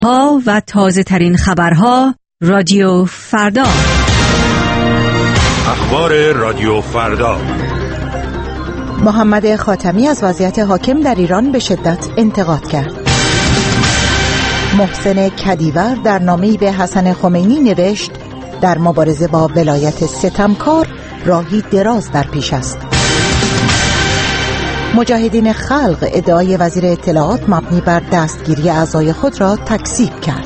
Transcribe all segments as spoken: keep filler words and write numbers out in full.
ها و تازه ترین خبرها رادیو فردا. اخبار رادیو فردا. محمد خاتمی از وضعیت حاکم در ایران به شدت انتقاد کرد. محسن کدیور در نامه‌ای به حسن خمینی نوشت در مبارزه با ولایت ستمکار راهی دراز در پیش است. مجاهدین خلق ادعای وزیر اطلاعات مبنی بر دستگیری اعضای خود را تکذیب کرد.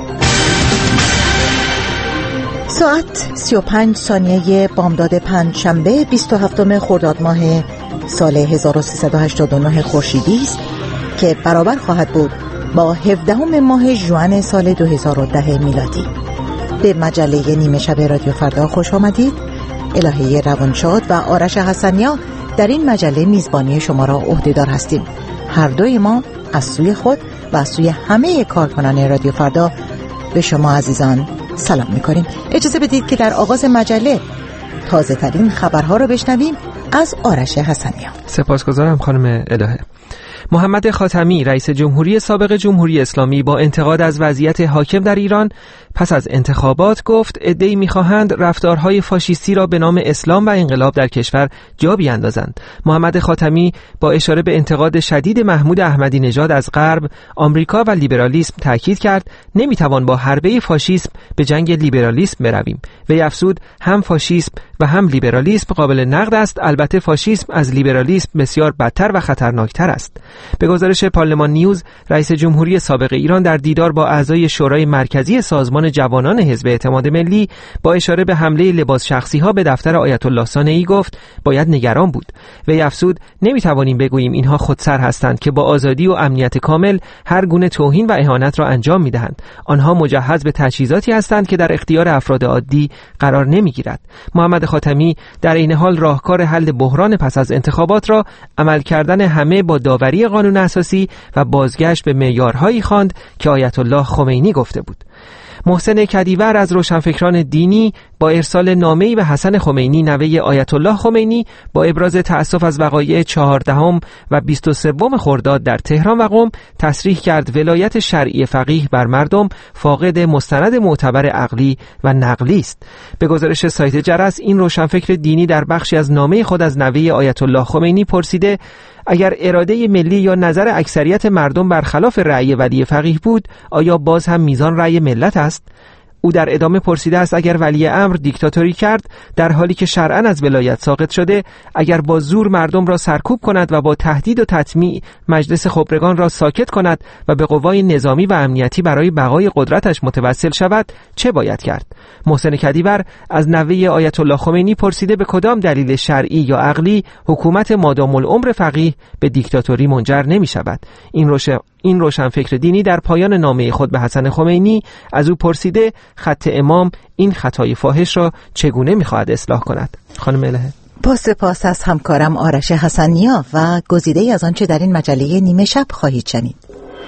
ساعت سی و پنج ثانیه بامداد پنجشنبه بیست و هفتم خرداد ماه سال هزار و سیصد و هشتاد و نه خورشیدی است که برابر خواهد بود با هفدهم ماه ژوئن سال دو هزار و ده میلادی. به مجله نیمه شب رادیو فردا خوش آمدید. الهه روانشاد و آرش حسنیا در این مجله میزبانی شما را عهده‌دار هستیم. هر دوی ما از سوی خود و از سوی همه کارکنان رادیو فردا به شما عزیزان سلام می‌کنیم. اجازه بدید که در آغاز مجله تازه ترین خبرها را بشنویم از آرش حسنیا. سپاسگزارم خانم الهه. محمد خاتمی رئیس جمهوری سابق جمهوری اسلامی با انتقاد از وضعیت حاکم در ایران پس از انتخابات گفت عده‌ای می‌خواهند رفتارهای فاشیستی را به نام اسلام و انقلاب در کشور جا بیاندازند. محمد خاتمی با اشاره به انتقاد شدید محمود احمدی نژاد از غرب، آمریکا و لیبرالیسم تاکید کرد نمی‌توان با حربه فاشیسم به جنگ لیبرالیسم برویم. وی افزود هم فاشیسم و هم لیبرالیسم قابل نقد است، البته فاشیسم از لیبرالیسم بسیار بدتر و خطرناکتر است. به گزارش پارلمان نیوز، رئیس جمهوری سابق ایران در دیدار با اعضای شورای مرکزی سازمان جوانان حزب اعتماد ملی با اشاره به حمله لباس شخصی ها به دفتر آیت الله صانعی گفت باید نگران بود. وی افزود نمیتوانیم بگوییم اینها خودسر هستند که با آزادی و امنیت کامل هر گونه توهین و اهانت را انجام میدهند. آنها مجهز به تجهیزاتی هستند که در اختیار افراد عادی قرار نمیگیرد. محمد خاتمی در این حال راهکار حل بحران پس از انتخابات را عمل کردن همه با داوری قانون اساسی و بازگشت به معیارهایی خواند که آیت الله خمینی گفته بود. محسن کدیور از روشنفکران دینی با ارسال نامه‌ای به حسن خمینی نوه آیت الله خمینی با ابراز تأسف از وقایع چهاردهم و بیست و سوم خرداد در تهران و قم تصریح کرد ولایت شرعی فقیه بر مردم فاقد مستند معتبر عقلی و نقلی است. به گزارش سایت جرس، این روشنفکر دینی در بخشی از نامه خود از نوه آیت الله خمینی پرسیده اگر اراده ملی یا نظر اکثریت مردم برخلاف رأی ولی فقیه بود، آیا باز هم میزان رأی ملت است؟ او در ادامه پرسیده است اگر ولی امر دیکتاتوری کرد در حالی که شرعاً از ولایت ساقط شده، اگر با زور مردم را سرکوب کند و با تهدید و تطمیع مجلس خبرگان را ساکت کند و به قوای نظامی و امنیتی برای بقای قدرتش متوسل شود، چه باید کرد؟ محسن کدیور از نوه آیت الله خمینی پرسیده به کدام دلیل شرعی یا عقلی حکومت مادام العمر فقیه به دیکتاتوری منجر نمی شود. این روشن این روشنفکر دینی در پایان نامه خود به حسن خمینی از او پرسیده خط امام این خطای فاحش را چگونه می‌خواهد اصلاح کند؟ خانم الهه. با سپاس از همکارم آرش حسنیا و گزیده‌ای از آنچه در این مجله نیمه شب خواهید شنید.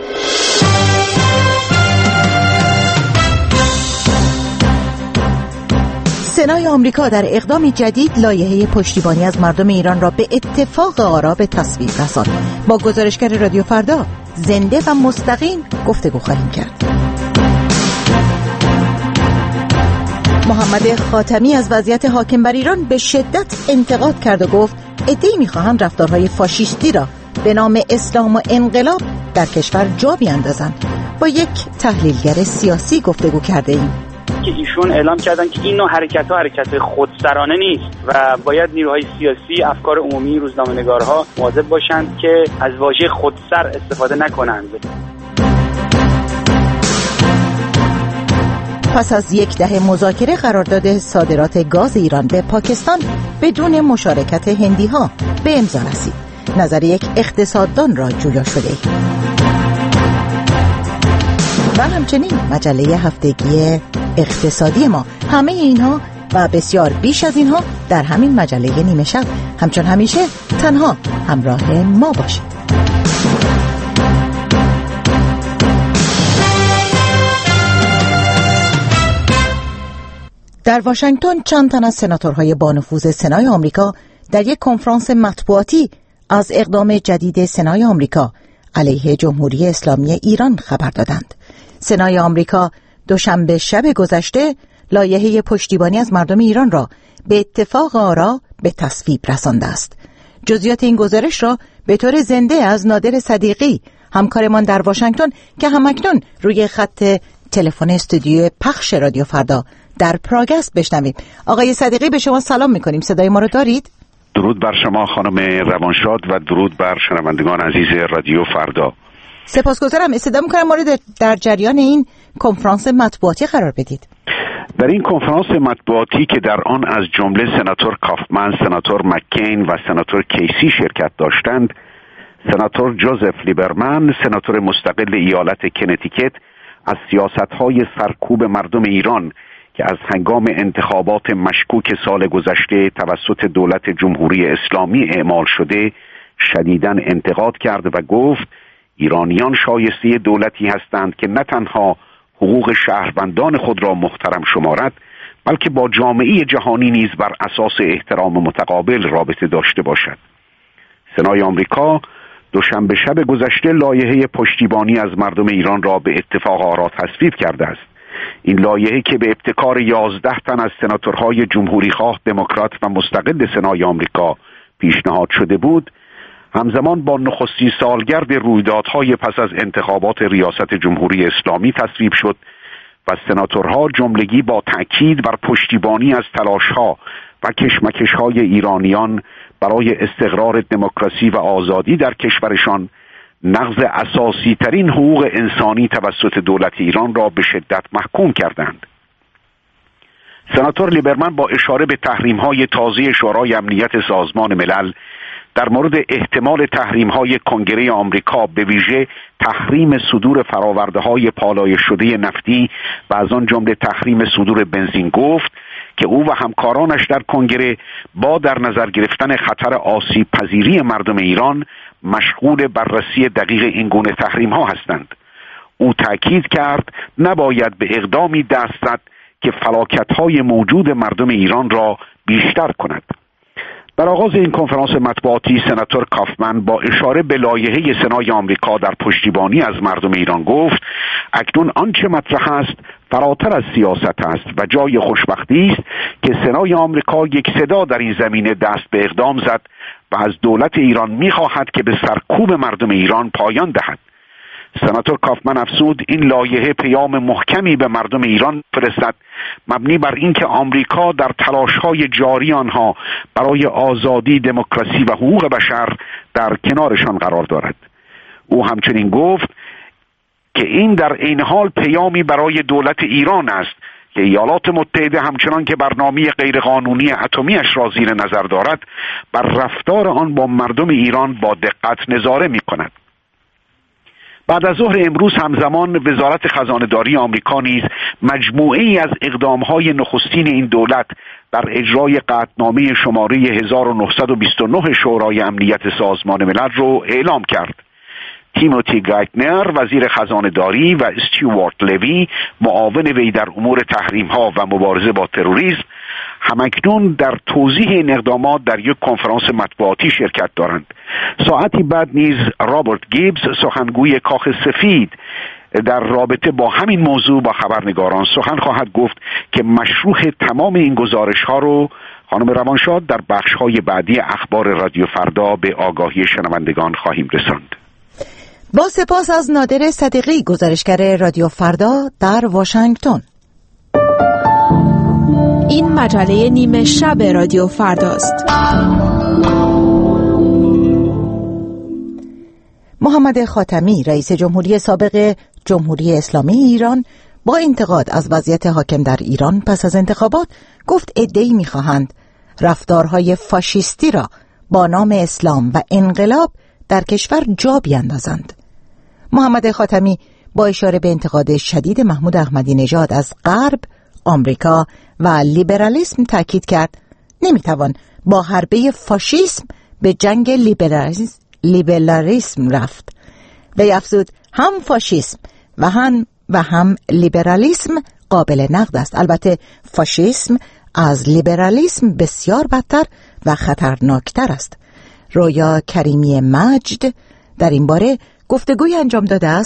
سنای آمریکا در اقدامی جدید لایحه پشتیبانی از مردم ایران را به اتفاق آرا به تصویب رساند. با گزارشگر رادیو فردا زنده و مستقیم گفتگو خواهیم کرد. محمد خاتمی از وضعیت حاکم بر ایران به شدت انتقاد کرد و گفت عده‌ای می‌خواهند رفتارهای فاشیستی را به نام اسلام و انقلاب در کشور جا بیاندازند. با یک تحلیلگر سیاسی گفتگو کرده ایم که ایشون اعلام کردن که این نوع حرکت‌ها حرکت خودسرانه نیست و باید نیروهای سیاسی، افکار عمومی، روزنامه‌نگارها مواظب باشند که از واژه خودسر استفاده نکنند. پس از یک دهه مذاکره قرارداد صادرات گاز ایران به پاکستان بدون مشارکت هندی‌ها به امضا رسید. نظر یک اقتصاددان را جویا شده و همچنین مجله هفتگی اقتصادی ما. همه اینها و بسیار بیش از اینها در همین مجله نیمه شب. همچون همیشه تنها همراه ما باشید. در واشنگتن چند تن از سناتورهای بانفوذ سنای آمریکا در یک کنفرانس مطبوعاتی از اقدام جدید سنای آمریکا علیه جمهوری اسلامی ایران خبر دادند. سنای آمریکا دوشنبه شب گذشته لایحه پشتیبانی از مردم ایران را به اتفاق آرا به تصویب رسانده است. جزئیات این گزارش را به طور زنده از نادر صدیقی، همکارمان در واشنگتن که همکنون روی خط تلفن استودیو پخش رادیو فردا در پراگ است بشنویم. آقای صدیقی، به شما سلام می‌کنیم. صدای ما رو دارید؟ درود بر شما خانم روانشاد و درود بر شنوندگان عزیز رادیو فردا. سپاسگزارم. استفاده می‌کنم ما رو در جریان این کنفرانس مطبوعاتی قرار بدید. در این کنفرانس مطبوعاتی که در آن از جمله سناتور کافمن، سناتور مکین و سناتور کیسی شرکت داشتند، سناتور جوزف لیبرمن، سناتور مستقل ایالت کنتیکت، از سیاست‌های سرکوب مردم ایران که از هنگام انتخابات مشکوک سال گذشته توسط دولت جمهوری اسلامی اعمال شده شدیداً انتقاد کرد و گفت ایرانیان شایسته دولتی هستند که نه تنها حقوق شهروندان خود را محترم شمارد، بلکه با جامعه جهانی نیز بر اساس احترام متقابل رابطه داشته باشد. سنای آمریکا دوشنبه شب گذشته لایحه پشتیبانی از مردم ایران را به اتفاق آرا تصویب کرده است. این لایحه که به ابتکار یازده تن از سناتورهای جمهوریخواه، دموکرات و مستقل سنای آمریکا پیشنهاد شده بود، همزمان با نخستین سالگرد رویدادهای پس از انتخابات ریاست جمهوری اسلامی تصویب شد و سناتورها جملگی با تأکید بر پشتیبانی از تلاشها و کشمکشهای ایرانیان برای استقرار دموکراسی و آزادی در کشورشان نقض اساسی ترین حقوق انسانی توسط دولت ایران را به شدت محکوم کردند. سناتور لیبرمن با اشاره به تحریم‌های تازه شورای امنیت سازمان ملل در مورد احتمال تحریم‌های کنگره آمریکا، به ویژه تحریم صدور فرآورده‌های پالایش شده نفتی و از آن جمله تحریم صدور بنزین، گفت که او و همکارانش در کنگره با در نظر گرفتن خطر آسیب پذیری مردم ایران مشغول بررسی دقیق این گونه تحریم‌ها هستند. او تأکید کرد نباید به اقدامی دست زد که فلاکت‌های موجود مردم ایران را بیشتر کند. در آغاز این کنفرانس مطبوعاتی سناتور کافمن با اشاره به لایحه سنای آمریکا در پشتیبانی از مردم ایران گفت اکنون آنچه مطرح است فراتر از سیاست است و جای خوشبختی است که سنای آمریکا یک صدا در این زمینه دست به اقدام زد و از دولت ایران می‌خواهد که به سرکوب مردم ایران پایان دهد. سناتور کافمن افزود این لایحه پیام محکمی به مردم ایران فرستد مبنی بر اینکه آمریکا در تلاش‌های جاری آنها برای آزادی، دموکراسی و حقوق بشر در کنارشان قرار دارد. او همچنین گفت که این در عین حال پیامی برای دولت ایران است که ایالات متحده همچنان که برنامه غیرقانونی اتمی‌اش را زیر نظر دارد، بر رفتار آن با مردم ایران با دقت نظاره می‌کند. بعد از ظهر امروز همزمان وزارت خزانه‌داری آمریکا نیز مجموعه‌ای از اقدام‌های نخستین این دولت در اجرای قطعنامه شماره هزار و نهصد و بیست و نه شورای امنیت سازمان ملل رو اعلام کرد. تیموتی گایتنر وزیر خزانه‌داری و استیوارت لوی معاون وی در امور تحریم‌ها و مبارزه با تروریسم همکنون در توضیح این اقدامات در یک کنفرانس مطبوعاتی شرکت دارند. ساعتی بعد نیز رابرت گیبز سخنگوی کاخ سفید در رابطه با همین موضوع با خبرنگاران سخن خواهد گفت که مشروح تمام این گزارش‌ها رو خانم روانشاد در بخش‌های بعدی اخبار رادیو فردا به آگاهی شنوندگان خواهیم رساند. با سپاس از نادر صدیقی، گزارشگر رادیو فردا در واشنگتن. این مجله نیمه شب رادیو فرداست. محمد خاتمی رئیس جمهوری سابق جمهوری اسلامی ایران با انتقاد از وضعیت حاکم در ایران پس از انتخابات گفت عده‌ای می‌خواهند رفتارهای فاشیستی را با نام اسلام و انقلاب در کشور جا بیندازند. محمد خاتمی با اشاره به انتقاد شدید محمود احمدی نژاد از غرب، آمریکا و لیبرالیسم تاکید کرد نمیتوان با حربه فاشیسم به جنگ لیبرالیسم, لیبرالیسم رفت. وی افزود هم فاشیسم و هم و هم لیبرالیسم قابل نقد است. البته فاشیسم از لیبرالیسم بسیار بدتر و خطرناکتر است. رویا کریمی مجد در این باره گفتگوی انجام داده است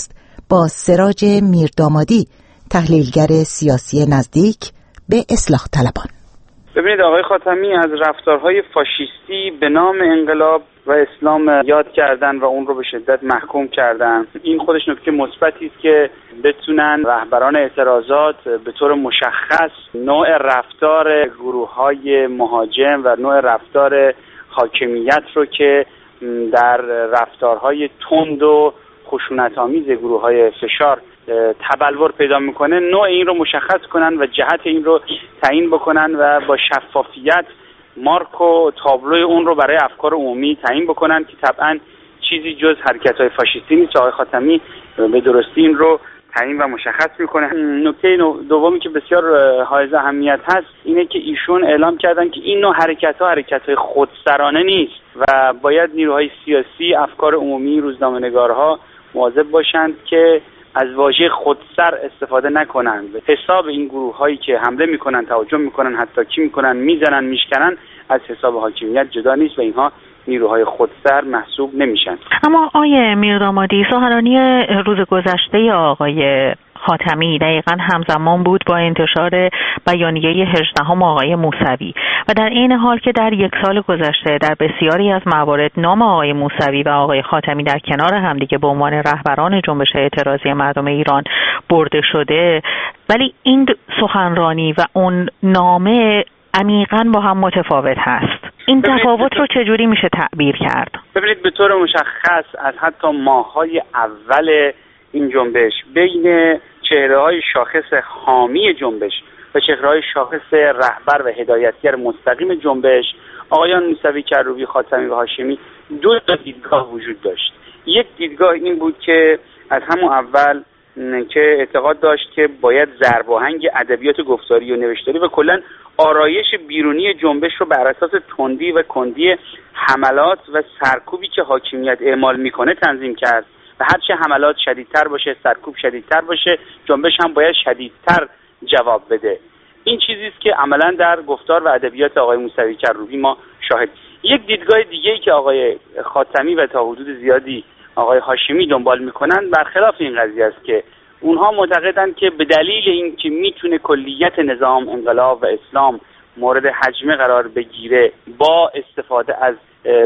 با سراج میردامادی، تحلیلگر سیاسی نزدیک به اصلاح طلبان. ببینید آقای خاتمی از رفتارهای فاشیستی به نام انقلاب و اسلام یاد کردن و اون رو به شدت محکوم کردن. این خودش نکته مثبتی است که بتونن رهبران اعتراضات به طور مشخص نوع رفتار گروه‌های مهاجم و نوع رفتار حاکمیت رو که در رفتارهای تند و خشونت‌آمیز گروه‌های فشار تبلور پیدا میکنه، نوع این رو مشخص کنن و جهت این رو تعیین بکنن و با شفافیت مارک و تابلوی اون رو برای افکار عمومی تعیین بکنن که طبعا چیزی جز حرکت‌های فاشیستی نیست. آقای خاتمی به درستی این رو تعیین و مشخص میکنه. نکته دومی که بسیار حائز اهمیت هست اینه که ایشون اعلام کردن که این نوع حرکت‌ها حرکت‌های خودسرانه نیست و باید نیروهای سیاسی، افکار عمومی، روزنامه‌نگارها مواظب باشند که از واژه خودسر استفاده نکنند. حساب این گروه هایی که حمله میکنن، تهاجم میکنن، حتی میکنن، میزنن، میشکنن، از حساب حاکمیت جدا نیست و اینها نیروهای خودسر محسوب نمیشن. اما آقای میردامادی، سخنرانی روز گذشته آقای خاتمی دقیقاً همزمان بود با انتشار بیانیه هجدهم آقای موسوی و در این حال که در یک سال گذشته در بسیاری از موارد نام آقای موسوی و آقای خاتمی در کنار همدیگه به عنوان رهبران جنبش اعتراضی مردم ایران برده شده، ولی این سخنرانی و اون نامه عمیقاً با هم متفاوت هست. این تفاوت رو چجوری میشه تعبیر کرد؟ ببینید به طور مشخص از حتی ماه‌های اول این جنبش بین چهره‌های شاخص حامی جنبش و چهره‌های شاخص رهبر و هدایتگر مستقیم جنبش، آقایان موسوی، کروبی، خاتمی و هاشمی، دو تا دیدگاه وجود داشت. یک دیدگاه این بود که از همون اول که اعتقاد داشت که باید ضرباهنگ ادبیات گفتاری و نوشتاری و کلاً آرایش بیرونی جنبش رو بر اساس تندی و کندی حملات و سرکوبی که حاکمیت اعمال میکنه تنظیم کرد و هرچه حملات شدیدتر باشه، سرکوب شدیدتر باشه، جنبش هم باید شدیدتر جواب بده. این چیزی است که عملاً در گفتار و ادبیات آقای موسوی کروبی ما شاهد. یک دیدگاه دیگه‌ای که آقای خاتمی و تا حدود زیادی آقای هاشمی دنبال میکنن برخلاف این قضیه است که اونها معتقدن که به دلیل اینکه میتونه کلیت نظام انقلاب و اسلام مورد هجمه قرار بگیره با استفاده از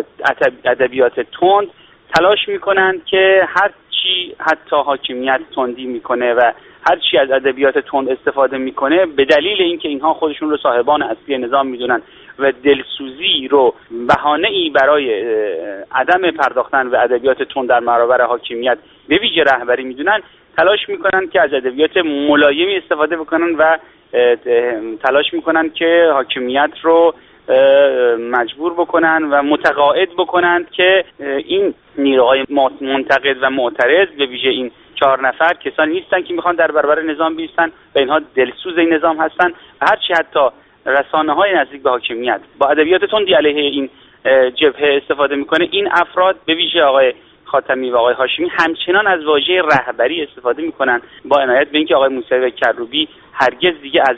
ادبیات تند، تلاش میکنن که هر چی حتی حاکمیت تندی میکنه و هر چی از ادبیات تند استفاده میکنه به دلیل اینکه اینها خودشون رو صاحبان اصلی نظام میدونن و دلسوزی رو بهانه‌ای برای عدم پرداختن به ادبیات تند در برابر حاکمیت به ویژه رهبری میدونن، تلاش میکنن که از ادبیات ملایمی استفاده بکنن و تلاش میکنن که حاکمیت رو مجبور بکنن و متقاعد بکنن که این نیروهای منتقد و معترض به ویژه این چهار نفر کسانی نیستن که میخوان در برابر نظام بیستن و اینها دلسوز این نظام هستن و هرچی حتی رسانه‌های نزدیک به حاکمیت با ادبیات تندی علیه این جبهه استفاده میکنه، این افراد به ویژه آقای خاتمی و آقای هاشمی همچنان از واژه رهبری استفاده میکنن، با عنایت به اینکه آقای موسوی و کروبی هرگز دیگه از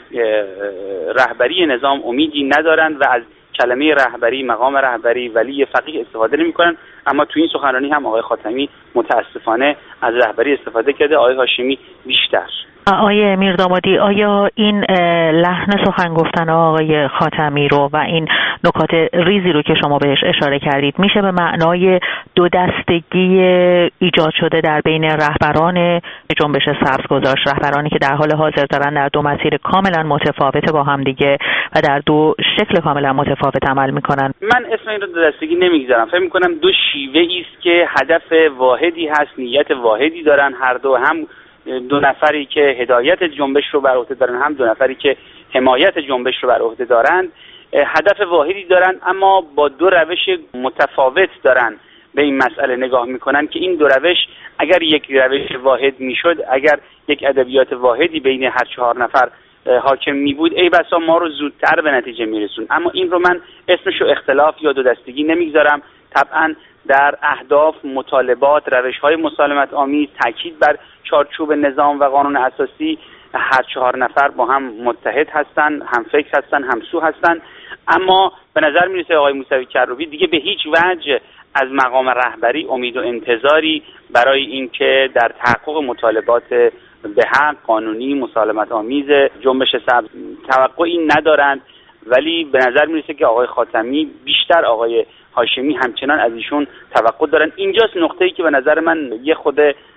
رهبری نظام امیدی ندارن و از کلمه رهبری، مقام رهبری، ولی فقیه استفاده نمیکنن. اما تو این سخنرانی هم آقای خاتمی متاسفانه از رهبری استفاده کرده، آقای هاشمی بیشتر. آقای میردامادی، آیا این لحن سخن گفتن آقای خاتمی رو و این نکات ریزی رو که شما بهش اشاره کردید میشه به معنای دو دستگی ایجاد شده در بین رهبران جنبش سبز گذاشت، رهبرانی که در حال حاضر دارن در دو مسیر کاملا متفاوت با هم دیگه و در دو شکل کاملا متفاوت عمل میکنن؟ من اسم این رو دو دستگی نمیگذارم، فکر میکنم دو شیوه است که هدف واحدی هست، نیت واحدی دارن، هر دو هم دو نفری که هدایت جنبش رو بر عهده دارن هم دو نفری که حمایت جنبش رو بر عهده دارن، هدف واحدی دارن اما با دو روش متفاوت دارن به این مسئله نگاه میکنن که این دو روش اگر یک روش واحد میشد، اگر یک ادبیات واحدی بین هر چهار نفر حاکم می بود، ای بسا ما رو زودتر به نتیجه میرسون. اما این رو من اسمشو اختلاف یا دو دستگی نمیگذارم. طبعا در اهداف، مطالبات، روش‌های مسالمت آمیز، تاکید بر چارچوب نظام و قانون اساسی هر چهار نفر با هم متحد هستن، هم فکر هستن، هم سو هستن. اما به نظر میرسه آقای موسوی کروبی دیگه به هیچ وجه از مقام رهبری امید و انتظاری برای اینکه در تحقق مطالبات به حق قانونی مسالمت آمیز جنبش سبز توقعی ندارند، ولی به نظر میرسه که آقای خاتمی بیشتر آقای هاشمی همچنان از ایشون توقع دارن. اینجاست نقطه‌ای که به نظر من یه خود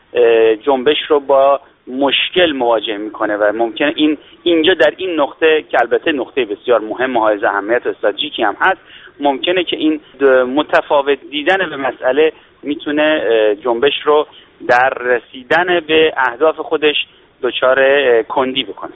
جنبش رو با مشکل مواجه میکنه و ممکنه این اینجا در این نقطه که البته نقطه بسیار مهم و حائز اهمیت استراتژیکی هم هست، ممکنه که این متفاوت دیدن به مسئله میتونه جنبش رو در رسیدن به اهداف خودش دچار کندی بکنه.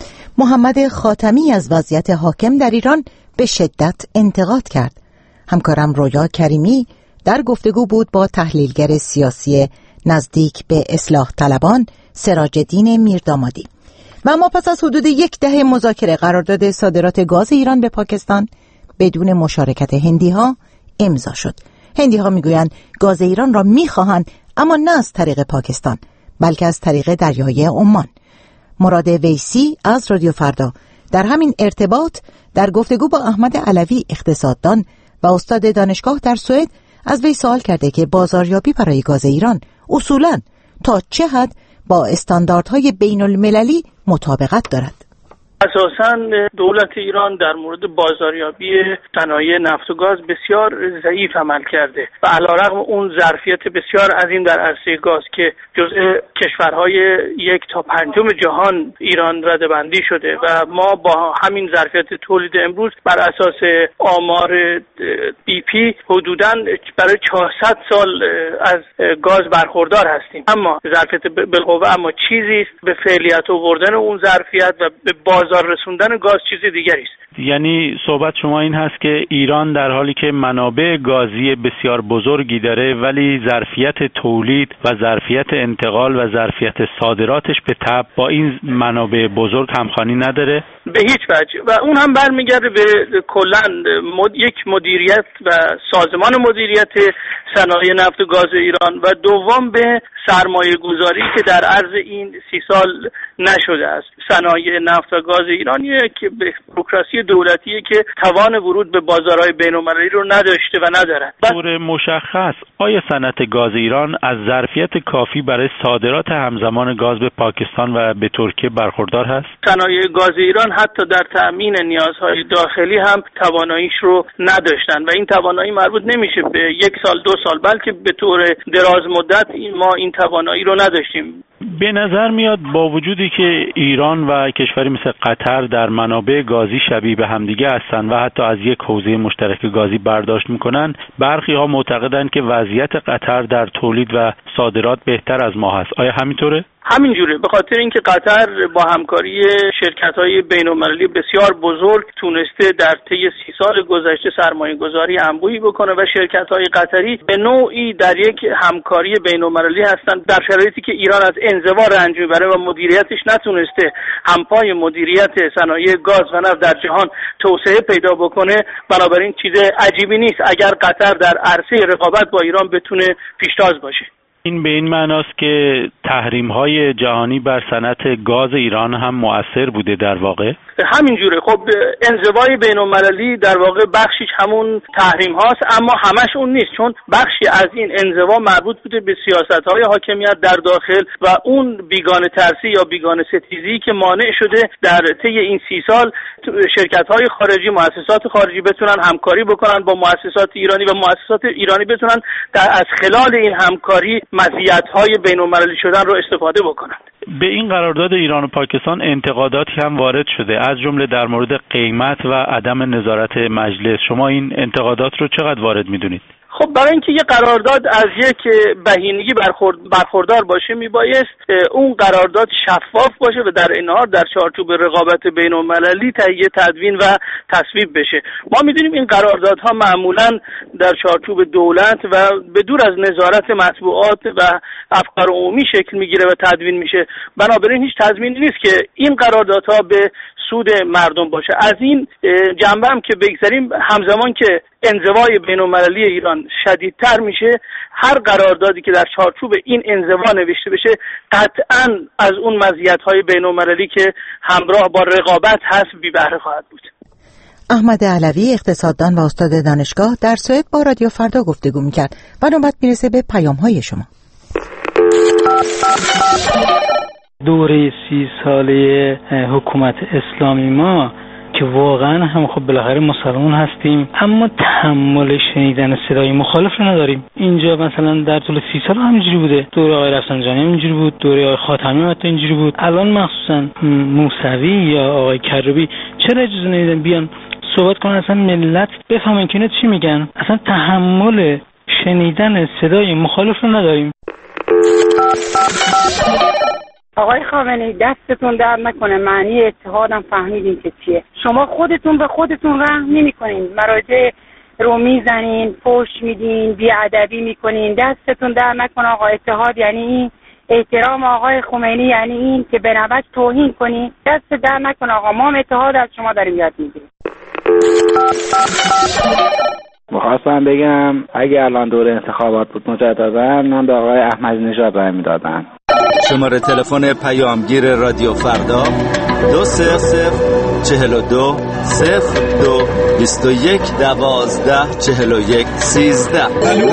محمد خاتمی از وضعیت حاکم در ایران به شدت انتقاد کرد. همکارم رویا کریمی در گفتگو بود با تحلیلگر سیاسی نزدیک به اصلاح طلبان سراج الدین میردامادی. و اما پس از حدود یک دهه مذاکره قرارداد صادرات گاز ایران به پاکستان بدون مشارکت هندی ها امضا شد. هندی ها میگویند گاز ایران را میخواهند، اما نه از طریق پاکستان بلکه از طریق دریای عمان. مراد ویسی از رادیو فردا در همین ارتباط در گفتگو با احمد علوی اقتصاددان و استاد دانشگاه در سوئد از وی سوال کرده که بازاریابی برای گاز ایران اصولاً تا چه حد با استانداردهای بین المللی مطابقت دارد. اساساً دولت ایران در مورد بازاریابی صنایع نفت و گاز بسیار ضعیف عمل کرده و علیرغم اون ظرفیت بسیار عظیم در عرصه گاز که جزء کشورهای یک تا پنجم جهان ایران رده‌بندی شده و ما با همین ظرفیت تولید امروز بر اساس آمار بی پی حدوداً برای چهارصد سال از گاز برخوردار هستیم، اما ظرفیت بالقوه اما چیزی است، به فعلیت آوردن اون ظرفیت و به بازار رسوندن گاز چیز دیگری است. یعنی صحبت شما این هست که ایران در حالی که منابع گازی بسیار بزرگی داره ولی ظرفیت تولید و ظرفیت انتقال و ظرفیت صادراتش به تبع با این منابع بزرگ همخوانی نداره؟ به هیچ وجه. و اون هم برمیگرده به کلاً مد... یک مدیریت و سازمان مدیریت صنایع نفت و گاز ایران و دوم به سرمایه گذاری که در عرض این سی سال نشده است. صنایع نفت و گاز ایران یک بوروکراسی دولتیه که توان ورود به بازارهای بین‌المللی رو نداشته و ندارد. طور مشخص آیا صنعت گاز ایران از ظرفیت کافی برای صادرات همزمان گاز به پاکستان و به ترکیه برخوردار هست؟ صنایع گاز ایران حتی در تأمین نیازهای داخلی هم تواناییش رو نداشتن و این توانایی مربوط نمیشه به یک سال دو سال بلکه به طور دراز مدت ما این توانایی رو نداشتیم. به نظر میاد با وجودی که ایران و کشوری مثل قطر در منابع گازی شبیه به همدیگه هستن و حتی از یک حوزه مشترک گازی برداشت میکنن، برخی ها معتقدند که وضعیت قطر در تولید و صادرات بهتر از ما هست. آیا همینطوره؟ همینجوره، به خاطر اینکه قطر با همکاری شرکت‌های بین‌المللی بسیار بزرگ تونسته در طی سی سال گذشته سرمایه‌گذاری انبوهی بکنه و شرکت‌های قطری به نوعی در یک همکاری بین‌المللی هستند در شرایطی که ایران از انزوا رنج میبره و مدیریتش نتونسته همپای مدیریت صنایع گاز و نفت در جهان توسعه پیدا بکنه. بنابراین چیز عجیبی نیست اگر قطر در عرصه رقابت با ایران بتونه پیشتاز باشه. این به این معناست که تحریم‌های جهانی بر صنعت گاز ایران هم مؤثر بوده در واقع؟ همینجوره. خب انزوای بین‌المللی در واقع بخشیش همون تحریم هاست، اما همش اون نیست، چون بخشی از این انزوا مربوط بوده به سیاست‌های حاکمیت در داخل و اون بیگانه ترسی یا بیگانه ستیزی که مانع شده در طی این سی سال شرکت‌های خارجی، مؤسسات خارجی بتونن همکاری بکنن با مؤسسات ایرانی و مؤسسات ایرانی بتونن در از خلال این همکاری مزیت‌های بین‌المللی شدن رو استفاده بکنن. به این قرارداد ایران و پاکستان انتقاداتی هم وارد شده، از جمله در مورد قیمت و عدم نظارت مجلس. شما این انتقادات رو چقدر وارد می‌دونید؟ خب برای اینکه یه قرارداد از یک بهینگی برخورد برخوردار باشه میبایست اون قرارداد شفاف باشه و در این حال در چارچوب رقابت بین‌المللی تهیه تدوین و تصویب بشه. ما میدونیم این قراردادها معمولاً در چارچوب دولت و به دور از نظارت مطبوعات و افکار عمومی شکل میگیره و تدوین میشه. بنابراین هیچ تضمینی نیست که این قراردادها به سود مردم باشه. از این جنبه هم که بگذاریم، همزمان که انزوای بین‌المللی ایران شدیدتر میشه، هر قراردادی که در چارچوب این انزوا نوشته بشه قطعاً از اون مزیت‌های بین‌المللی که همراه با رقابت هست بی بهره خواهد بود. احمد علوی اقتصاددان و استاد دانشگاه در سوئد با رادیو فردا گفتگو میکرد و نوبت میرسه به پیام‌های شما. دوره سی ساله حکومت اسلامی ما که واقعا هم خب بالاخره مسلمان هستیم اما تحمل شنیدن صدای مخالف رو نداریم. اینجا مثلا در طول سی سال همینجوری بوده، دوره آقای رفسنجانی همینجوری بود، دوره آقای خاتمی هم حتی اینجوری بود. الان مخصوصا موسوی یا آقای کروبی چرا اجازه نمیدن بیان صحبت کنن، اصلا ملت بفهمن که اینا چی میگن؟ اصلا تحمل شنیدن صدای مخالف رو نداریم. آقای خامنه‌ای دستتون درد نکنه، معنی اتحادم فهمیدین که چیه. شما خودتون به خودتون رحم نمی‌کنین، مراجع رو میزنین، پشت میدین، بی‌ادبی میکنین. دستتون درد نکنه آقا. اتحاد یعنی این، احترام آقای خمینی یعنی این که به نوبت توهین کنین. دست درد نکنه آقا، ما هم اتحاد از شما داریم یاد میگیریم. می‌خواستم بگم اگه الان دوره انتخابات بود مجددا من به آقای احمدی نژاد رای میدادم. شماره تلفن پیامگیر رادیو فردا دو صفر صفر چهل و دو صفر دو بیست و یک دوازده چهل و یک سیزده.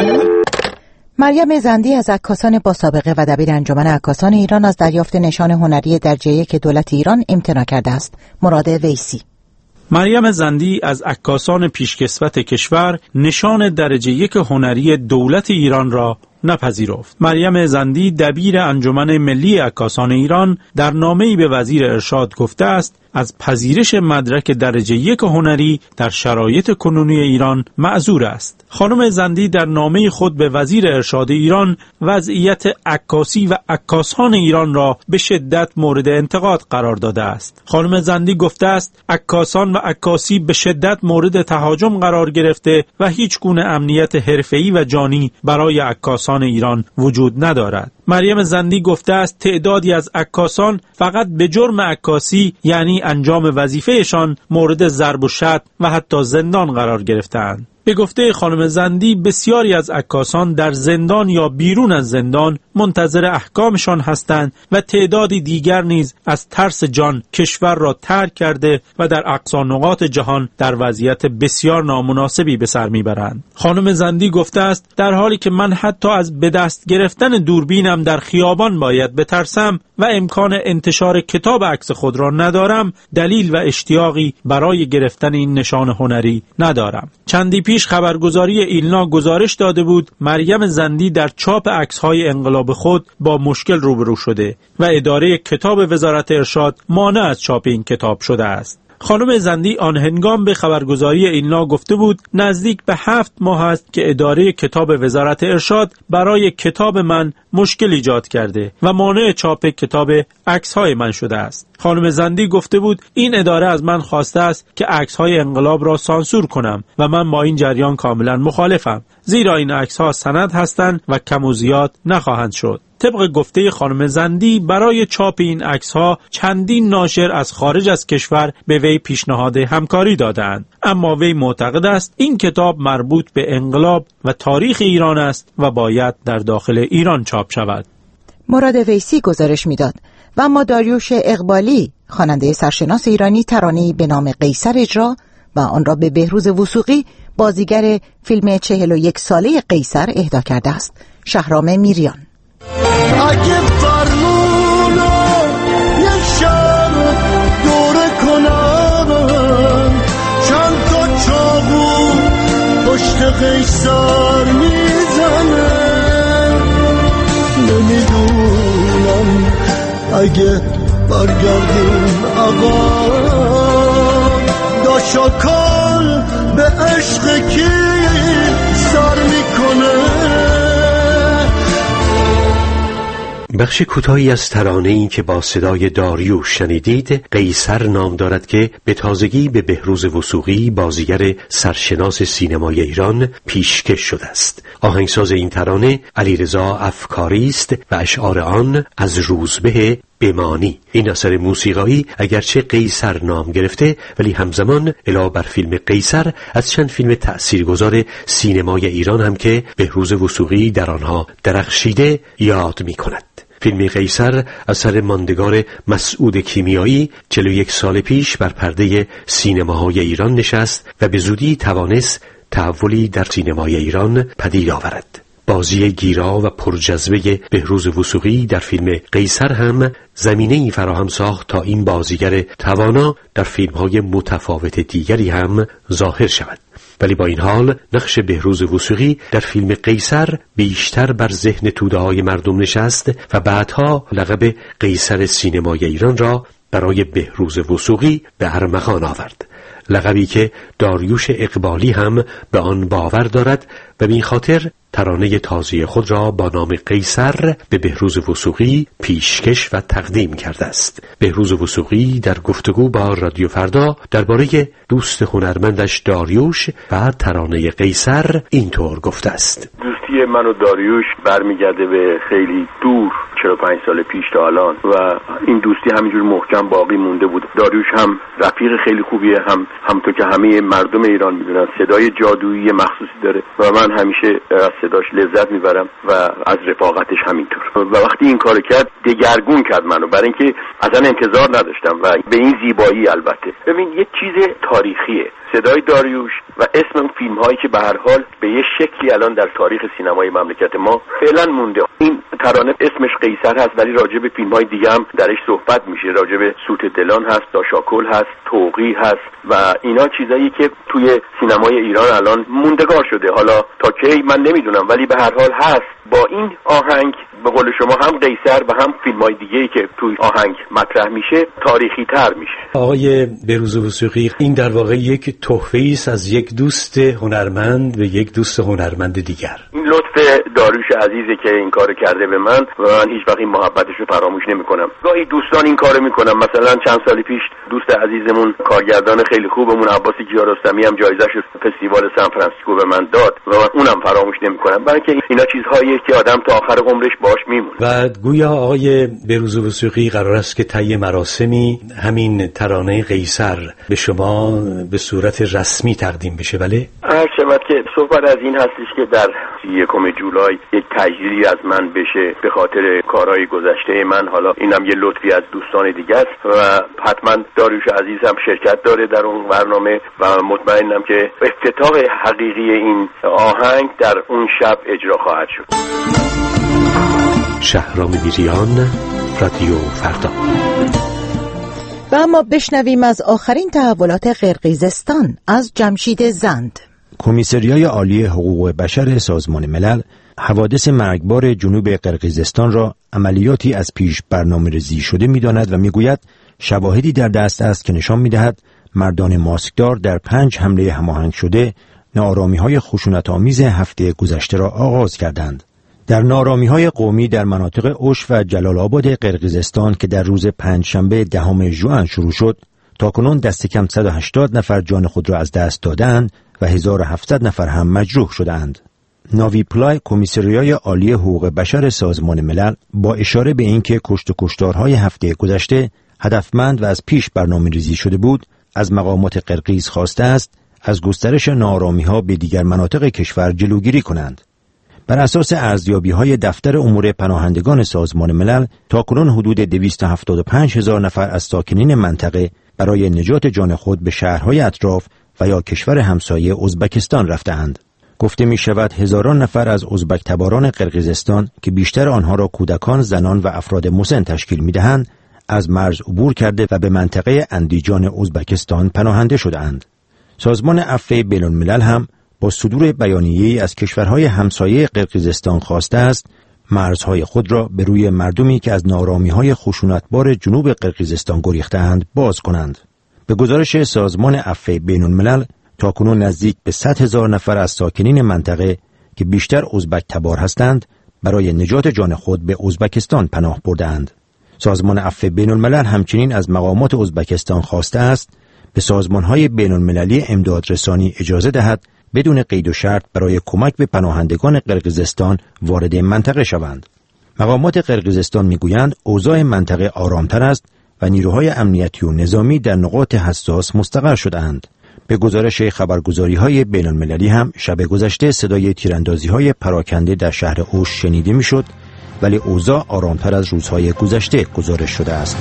مریم زندی از عکاسان با سابقه و دبیر انجمن عکاسان ایران از دریافت نشان هنری درجه یک دولت ایران امتناع کرده است. مراد ویسی. مریم زندی از عکاسان پیشکسوت کشور نشان درجه یک هنری دولت ایران را نپذیرفت. مریم زندی دبیر انجمن ملی عکاسان ایران در نامه‌ای به وزیر ارشاد گفته است از پذیرش مدرک درجه یک هنری در شرایط کنونی ایران معذور است. خانم زندی در نامه خود به وزیر ارشاد ایران وضعیت عکاسی و عکاسان ایران را به شدت مورد انتقاد قرار داده است. خانم زندی گفته است عکاسان و عکاسی به شدت مورد تهاجم قرار گرفته و هیچ گونه امنیت حرفه‌ای و جانی برای عکاسان ایران وجود ندارد. مریم زندی گفته است تعدادی از عکاسان فقط به جرم عکاسی یعنی انجام وظیفهشان مورد ضرب و شتم و حتی زندان قرار گرفتند. به گفته خانم زندی بسیاری از عکاسان در زندان یا بیرون از زندان منتظر احکامشان هستند و تعدادی دیگر نیز از ترس جان کشور را ترک کرده و در اقصا نقاط جهان در وضعیت بسیار نامناسبی به سر میبرند. خانم زندی گفته است در حالی که من حتی از به دست گرفتن دوربینم در خیابان باید بترسم و امکان انتشار کتاب عکس خود را ندارم، دلیل و اشتیاقی برای گرفتن این نشان هنری ندارم. چندی پیش خبرگزاری ایلنا گزارش داده بود مریم زندی در چاپ عکس‌های انقلاب خود با مشکل روبرو شده و اداره کتاب وزارت ارشاد مانع از چاپ این کتاب شده است. خانم زندی آن هنگام به خبرگزاری ایلنا گفته بود نزدیک به هفت ماه است که اداره کتاب وزارت ارشاد برای کتاب من مشکل ایجاد کرده و مانع چاپ کتاب عکس‌های من شده است. خانم زندی گفته بود این اداره از من خواسته است که عکس‌های انقلاب را سانسور کنم و من با این جریان کاملا مخالفم، زیرا این عکس‌ها سند هستند و کم و زیاد نخواهند شد. طبق گفته خانم زندی برای چاپ این عکس‌ها چندین ناشر از خارج از کشور به وی پیشنهاد همکاری دادند، اما وی معتقد است این کتاب مربوط به انقلاب و تاریخ ایران است و باید در داخل ایران چاپ شود. مراد ویسی گزارش میداد. و اما داریوش اقبالی خواننده سرشناس ایرانی ترانه‌ای به نام قیصر اجرا و آن را به بهروز وثوقی بازیگر فیلم چهل و یک ساله قیصر اهدا کرده است. شهرام میریان. اگه فرمونو یه شب دوره کنم چند تا چاقو پشت قیصر میزنه نمیدونم اگه برگردیم آقا داشاکال به عشق کی سر میکنه. بخش کوتاهی از ترانه‌ای که با صدای داریوش شنیدید قیصر نام دارد که به تازگی به بهروز وثوقی بازیگر سرشناس سینمای ایران پیشکش شده است. آهنگساز این ترانه علیرضا افکاری است و اشعار آن از روزبه بمانی. این اثر موسیقایی اگرچه قیصر نام گرفته ولی همزمان علاوه بر فیلم قیصر از چند فیلم تأثیرگذار سینمای ایران هم که بهروز وثوقی در آنها درخشیده یاد می کند. فیلم قیصر اثر ماندگار مسعود کیمیایی چهل و یک سال پیش بر پرده سینماهای ایران نشست و به زودی توانست تحولی در سینمای ایران پدید آورد. بازی گیرا و پرجذبه بهروز وثوقی در فیلم قیصر هم زمینه‌ای فراهم ساخت تا این بازیگر توانا در فیلم‌های متفاوت دیگری هم ظاهر شود. ولی با این حال نقش بهروز وثوقی در فیلم قیصر بیشتر بر ذهن توده‌های مردم نشست و بعدها لقب قیصر سینمای ایران را برای بهروز وثوقی به ارمغان آورد. لقبی که داریوش اقبالی هم به آن باور دارد و به این خاطر ترانه تازه خود را با نام قیصر به بهروز وثوقی پیشکش و تقدیم کرده است. بهروز وثوقی در گفتگو با رادیو فردا درباره دوست هنرمندش داریوش و ترانه قیصر اینطور گفته است: دوستی من و داریوش برمیگرده به خیلی دور، چهل و پنج سال پیش تا الان، و این دوستی همینجور محکم باقی مونده بود. داریوش هم رفیق خیلی خوبیه، هم همونطور که همه مردم ایران میدونن صدای جادویی مخصوصی داره و من همیشه از صداش لذت میبرم و از رفاقتش همینطور. و وقتی این کارو کرد دگرگون کرد منو، برای اینکه اصلا انتظار نداشتم و به این زیبایی. البته ببین یه چیز تاریخیه صدای داریوش و اسم اون فیلم هایی که به هر حال به یه شکلی الان در تاریخ سینمای مملکت ما فعلا مونده. این ترانه اسمش قیصر هست ولی راجع به فیلم های دیگه هم درش صحبت میشه، راجع به سوت دلان هست، داشاکل هست، توقی هست و اینا چیزایی که توی سینمای ایران الان موندگار شده. حالا تا کی من نمیدونم ولی به هر حال هست. با این آهنگ به قول شما هم قیصر و هم فیلم‌های دیگه‌ای که توی آهنگ مطرح میشه تاریخی تر میشه. آقای بهروز وثوقی، این در واقع یک تحفه‌ای است از یک دوست هنرمند به یک دوست هنرمند دیگر. این لطف داریوش عزیزه که این کارو کرده به من و من هیچ وقت این محبتش رو فراموش نمی‌کنم. گاهی دوستان این کارو می‌کنن، مثلا چند سال پیش دوست عزیزمون کارگردان خیلی خوبمون عباس کیارستمی هم جایزه‌اش فستیوال سان فرانسیسکو به من داد و من اونم فراموش نمی‌کنم، برای اینکه اینا چیزهایی که آدم تا آخر عمرش باش میمونه. و گویا آقای بهروز وثوقی قرار است که طی مراسمی همین ترانه قیصر به شما به صورت رسمی تقدیم بشه. بله؟ هر شود که صحبت از این هستش که در یکم جولای یک تجلیلی از من بشه به خاطر کارهای گذشته من. حالا اینم یه لطفی از دوستان دیگه است و حتما داریوش عزیز هم شرکت داره در اون برنامه و مطمئنم که افتتاح حقیقی این آهنگ در اون شب اجرا خواهد شد. شهرام میریان، رادیو فردا. و اما بشنویم از آخرین تحولات قرقیزستان از جمشید زند. کمیسریای عالی حقوق بشر سازمان ملل حوادث مرگبار جنوب قرقیزستان را عملیاتی از پیش برنامه‌ریزی شده می‌داند و می‌گوید شواهدی در دست است که نشان می‌دهد مردان ماسکدار در پنج حمله هماهنگ شده ناآرامی‌های خشونت‌آمیز هفته گذشته را آغاز کردند. در ناآرامی‌های قومی در مناطق اوش و جلال آباد قرقیزستان که در روز پنجشنبه دهم ژوئن شروع شد، تاکنون دست کم صد و هشتاد نفر جان خود را از دست دادند و هزار و هفتصد نفر هم مجروح شدند. ناوی پلای، کمیسریای عالی حقوق بشر سازمان ملل، با اشاره به اینکه کشت و کشتارهای هفته گذشته هدفمند و از پیش برنامه‌ریزی شده بود، از مقامات قرقیز خواسته است از گسترش ناآرامی‌ها به دیگر مناطق کشور جلوگیری کنند. بر اساس ارزیابی‌های دفتر امور پناهندگان سازمان ملل، تاکنون حدود دویست و هفتاد و پنج هزار نفر از ساکنین منطقه برای نجات جان خود به شهرهای اطراف و یا کشور همسایه ازبکستان رفتند. گفته می شود هزاران نفر از ازبک تباران قرقیزستان که بیشتر آنها را کودکان، زنان و افراد مسن تشکیل می دهند، از مرز عبور کرده و به منطقه اندیجان ازبکستان پناهنده شده‌اند. سازمان عفو بین‌الملل هم با صدور بیانیه‌ای از کشورهای همسایه قرقیزستان خواسته است مرزهای خود را به روی مردمی که از ناآرامی‌های خشونتبار جنوب قرقیزستان گریخته‌اند باز کنند. به گزارش سازمان عفو بین‌الملل، تاکنون نزدیک به صد هزار نفر از ساکنین منطقه که بیشتر ازبک تبار هستند برای نجات جان خود به ازبکستان پناه بردند. سازمان عفو بین‌الملل همچنین از مقامات ازبکستان خواسته است به سازمان‌های بین‌المللی امدادرسانی اجازه دهد بدون قید و شرط برای کمک به پناهندگان قرقیزستان وارد منطقه شوند. مقامات قرقیزستان میگویند اوضاع منطقه آرامتر است و نیروهای امنیتی و نظامی در نقاط حساس مستقر شده‌اند. به گزارش خبرگزاری‌های بین‌المللی هم شب گذشته صدای تیراندازی‌های پراکنده در شهر اوش شنیده می‌شد ولی اوضاع آرامتر از روزهای گذشته گزارش شده است.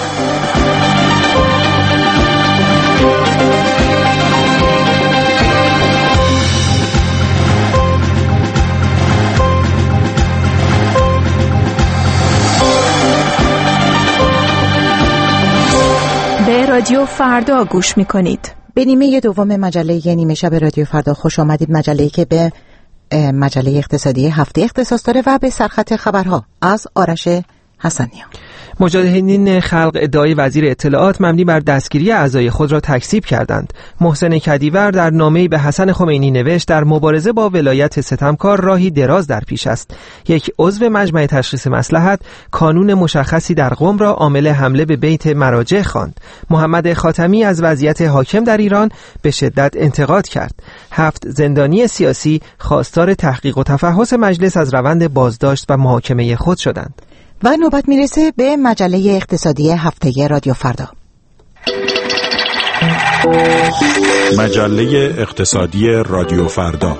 به رادیو فردا گوش میکنید. به نیمه دوم مجله نیمه شب رادیو فردا خوش آمدید. مجله‌ای که به مجله اقتصادی هفته اختصاص داره و به سرخط خبرها از آرش حسنیان. مجاهدین خلق ادعای وزیر اطلاعات مبنی بر دستگیری اعضای خود را تکذیب کردند. محسن کدیور در نامه‌ای به حسن خمینی نوشت در مبارزه با ولایت ستمکار راهی دراز در پیش است. یک عضو مجمع تشخیص مصلحت کانون مشخصی در قم را عامل حمله به بیت مراجع خواند. محمد خاتمی از وضعیت حاکم در ایران به شدت انتقاد کرد. هفت زندانی سیاسی خواستار تحقیق و تفحص مجلس از روند بازداشت و محاکمه خود شدند. و نوبت میرسه به مجله اقتصادی هفته رادیو فردا. مجله اقتصادی رادیو فردا.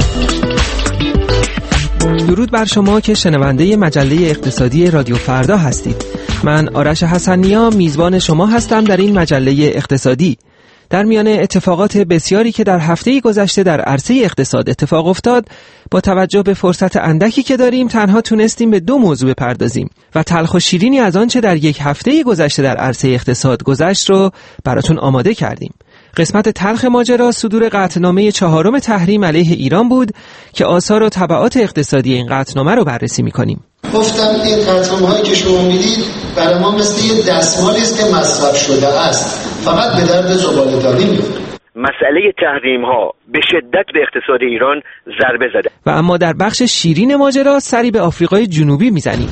درود بر شما که شنونده مجله اقتصادی رادیو فردا هستید. من آرش حسنیا میزبان شما هستم در این مجله اقتصادی. در میان اتفاقات بسیاری که در هفته گذشته در عرصه اقتصاد اتفاق افتاد، با توجه به فرصت اندکی که داریم تنها تونستیم به دو موضوع بپردازیم و تلخ و شیرینی از آنچه در یک هفته گذشته در عرصه اقتصاد گذشت رو براتون آماده کردیم. قسمت تلخ ماجرا صدور قطعنامه چهارم تحریم علیه ایران بود که آثار و تبعات اقتصادی این قطعنامه رو بررسی می‌کنیم. گفتم این قطعنامه‌هایی که شما می‌دید برای ما مثل یه دستمالی است که مصرف شده است، فقط به درد زباله‌داری می‌خوره. مسئله تحریم‌ها به شدت به اقتصاد ایران ضربه زده. و اما در بخش شیرین ماجرا سری به آفریقای جنوبی می‌زنیم.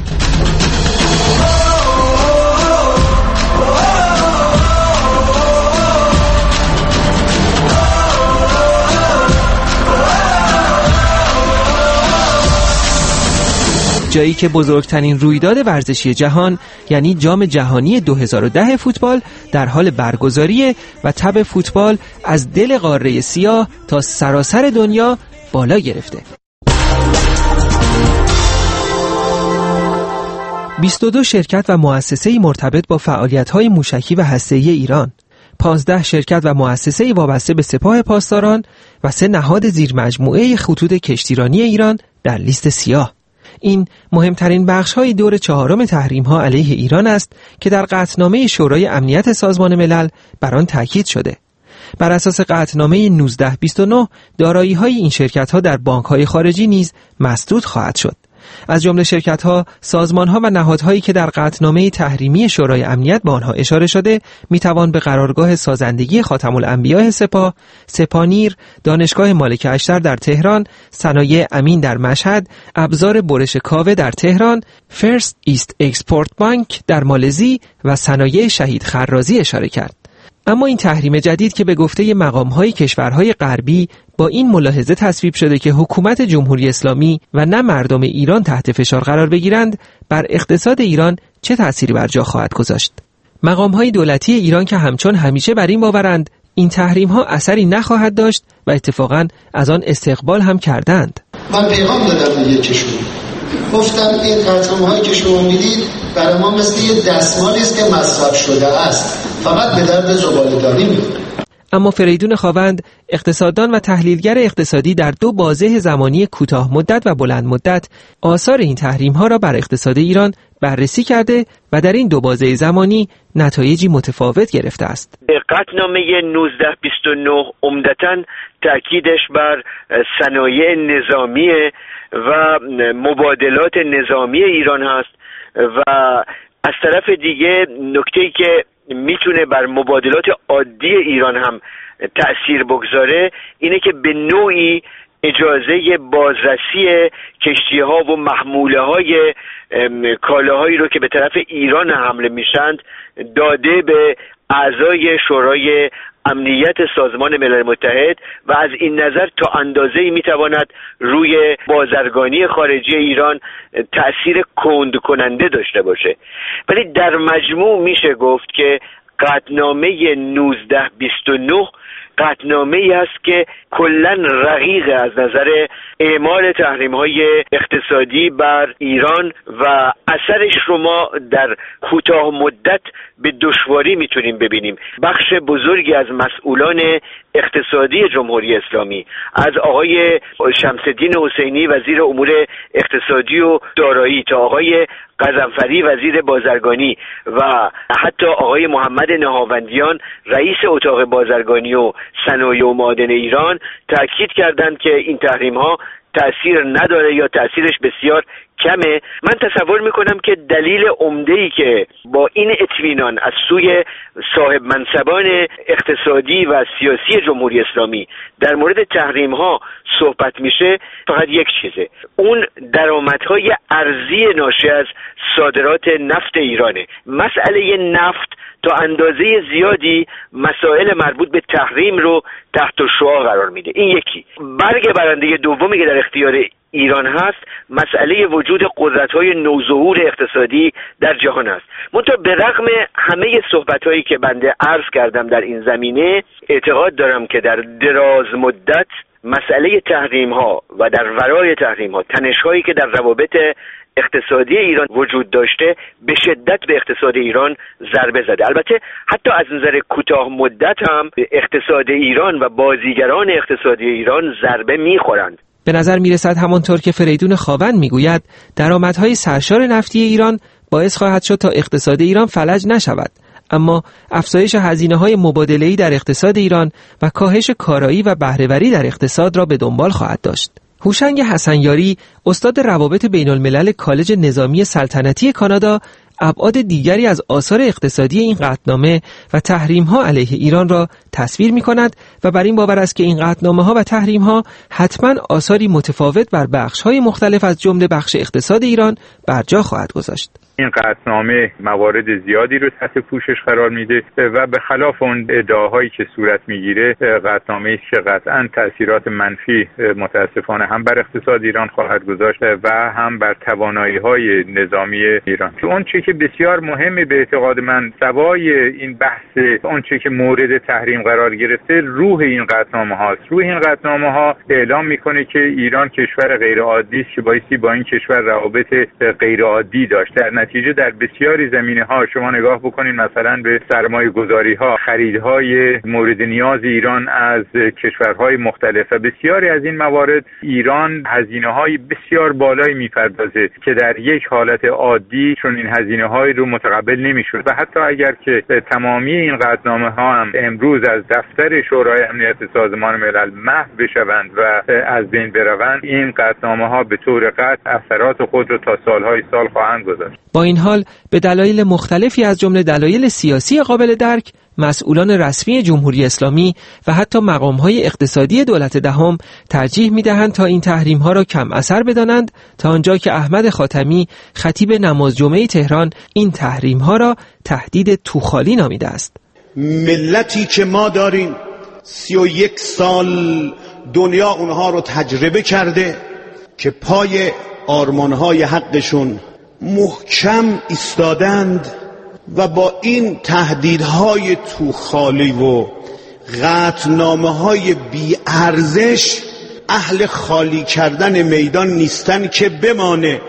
جایی که بزرگترین رویداد ورزشی جهان یعنی جام جهانی دو هزار و ده فوتبال در حال برگزاریه و تب فوتبال از دل قاره سیاه تا سراسر دنیا بالا گرفته. بیست و دو شرکت و مؤسسه‌ای مرتبط با فعالیت‌های موشکی و هسته‌ای ایران، پانزده شرکت و مؤسسه‌ای وابسته به سپاه پاسداران و سه نهاد زیر مجموعه خطوط کشتیرانی ایران در لیست سیاه. این مهمترین بخش‌های دور چهارم تحریم‌ها علیه ایران است که در قطعنامه شورای امنیت سازمان ملل بر آن تاکید شده. بر اساس قطعنامه نوزده بیست و نه دارایی‌های این شرکت‌ها در بانک‌های خارجی نیز مسدود خواهد شد. از جمله شرکت‌ها، سازمان‌ها و نهادهایی که در قطعنامه تحریمی شورای امنیت به آنها اشاره شده، می‌توان به قرارگاه سازندگی خاتم الانبیاء سپاه، سپانیر، دانشگاه مالک اشتر در تهران، صنایع امین در مشهد، ابزار برش کاوه در تهران، فرست ایست اکسپورت بانک در مالزی و صنایع شهید خرازی اشاره کرد. اما این تحریم جدید که به گفته مقام‌های کشورهای غربی با این ملاحظه تصویب شده که حکومت جمهوری اسلامی و نه مردم ایران تحت فشار قرار بگیرند، بر اقتصاد ایران چه تأثیری بر جا خواهد گذاشت؟ مقام‌های دولتی ایران که همچون همیشه بر این باورند این تحریم‌ها اثری نخواهد داشت و اتفاقاً از آن استقبال هم کردند. من پیغام دادم به یکیشون، گفتم این قطعنامه‌هایی که شما میدید برای ما مثل یه دستمالی است که مصرف شده است، فقط به درد زباله‌داری می‌خوره. اما فریدون خاوند، اقتصاددان و تحلیلگر اقتصادی، در دو بازه زمانی کوتاه مدت و بلند مدت آثار این تحریم‌ها را بر اقتصاد ایران بررسی کرده و در این دو بازه زمانی نتایجی متفاوت گرفته است. قطعنامه نوزده بیست و نه عمدتاً تأکیدش بر صنایع نظامی و مبادلات نظامی ایران هست و از طرف دیگه نکته‌ای که میتونه بر مبادلات عادی ایران هم تأثیر بگذاره اینه که به نوعی اجازه بازرسی کشتی‌ها و محموله‌های کالاهایی رو که به طرف ایران حمله میشند داده به اعضای شورای امنیت سازمان ملل متحد و از این نظر تا اندازه‌ای میتواند روی بازرگانی خارجی ایران تأثیر کند کننده داشته باشه. ولی در مجموع میشه گفت که قطعنامه نوزده بیست و نه قطعنامه‌ای است که کلاً رقیق از نظر اعمال تحریم‌های اقتصادی بر ایران و اثرش رو ما در کوتاه مدت به دشواری میتونیم ببینیم. بخش بزرگی از مسئولان اقتصادی جمهوری اسلامی، از آقای شمس‌الدین حسینی وزیر امور اقتصادی و دارایی تا آقای قزنفری وزیر بازرگانی و حتی آقای محمد نهاوندیان رئیس اتاق بازرگانی و صنایع و معادن ایران تاکید کردند که این تحریم‌ها تأثیر نداره یا تأثیرش بسیار کمه. من تصور میکنم که دلیل عمده‌ای که با این اطمینان از سوی صاحب منصبان اقتصادی و سیاسی جمهوری اسلامی در مورد تحریم‌ها صحبت میشه فقط یک چیزه، اون درآمدهای ارزی ناشی از صادرات نفت ایرانه. مسئله نفت تا اندازه زیادی مسائل مربوط به تحریم رو تحت شعاع قرار میده. این یکی. برگ برنده دومی که در اختیار ایران هست مسئله وجود قدرت‌های نوظهور اقتصادی در جهان است. منتها به رغم همه صحبت‌هایی که بنده عرض کردم در این زمینه، اعتقاد دارم که در دراز مدت مسئله تحریم‌ها و در ورای تحریم‌ها تنش‌هایی که در روابط اقتصادی ایران وجود داشته به شدت به اقتصاد ایران ضربه زده. البته حتی از نظر کوتاه مدت هم اقتصاد ایران و بازیگران اقتصادی ایران ضربه می‌خورند. به نظر میرسد همانطور که فریدون خاوند میگوید درآمدهای سرشار نفتی ایران باعث خواهد شد تا اقتصاد ایران فلج نشود، اما افزایش هزینه‌های مبادله‌ای در اقتصاد ایران و کاهش کارایی و بهره‌وری در اقتصاد را به دنبال خواهد داشت. هوشنگ حسنیاری، استاد روابط بین الملل کالج نظامی سلطنتی کانادا، ابعاد دیگری از آثار اقتصادی این قطعنامه و تحریم‌ها علیه ایران را تصویر می‌کند و بر این باور است که این قطعنامه‌ها و تحریم‌ها حتماً آثاری متفاوت بر بخش‌های مختلف از جمله بخش اقتصاد ایران بر جا خواهد گذاشت. این قطعنامه موارد زیادی رو تحت پوشش قرار میده و به خلاف اون ادعاهایی که صورت میگیره قطعنامه‌ای است که قطعاً تأثیرات منفی متاسفانه هم بر اقتصاد ایران خواهد گذاشت و هم بر توانایی‌های نظامی ایران. اون چیزی که بسیار مهمه به اعتقاد من سوای این بحث اون چیزی که مورد تحریم قرار گرفته روح این قطعنامه هاست. روح این قطعنامه ها اعلام میکنه که ایران کشور غیر عادی است که بایستی با این کشور روابط غیر عادی داشت. در نتیجه در بسیاری زمینه ها شما نگاه بکنید مثلا به سرمایه گذاری ها، خریدهای مورد نیاز ایران از کشورهای مختلف و بسیاری از این موارد ایران هزینه های بسیار بالایی میپردازه که در یک حالت عادی چون این هزینه های رو متقبل نمیشد و حتی اگر که تمامی این قطعنامه ها هم امروز از دفتر شورای امنیت سازمان ملل محو بشوند و از بین بروند، این قطعنامه ها به طور قطع اثرات خود رو تا سالهای سال خواهند گذاشت. با این حال به دلایل مختلفی از جمله دلایل سیاسی قابل درک، مسئولان رسمی جمهوری اسلامی و حتی مقام‌های اقتصادی دولت دهم ترجیح می‌دهند تا این تحریم‌ها را کم اثر بدانند تا آنجا که احمد خاتمی خطیب نماز جمعه تهران این تحریم‌ها را تهدید توخالی نامیده است. ملتی که ما داریم سی و یک سال دنیا اونها رو تجربه کرده که پای آرمان‌های حقشون محکم ایستادند و با این تهدیدهای توخالی و قطعنامه‌های بی ارزش اهل خالی کردن میدان نیستن که بمانه،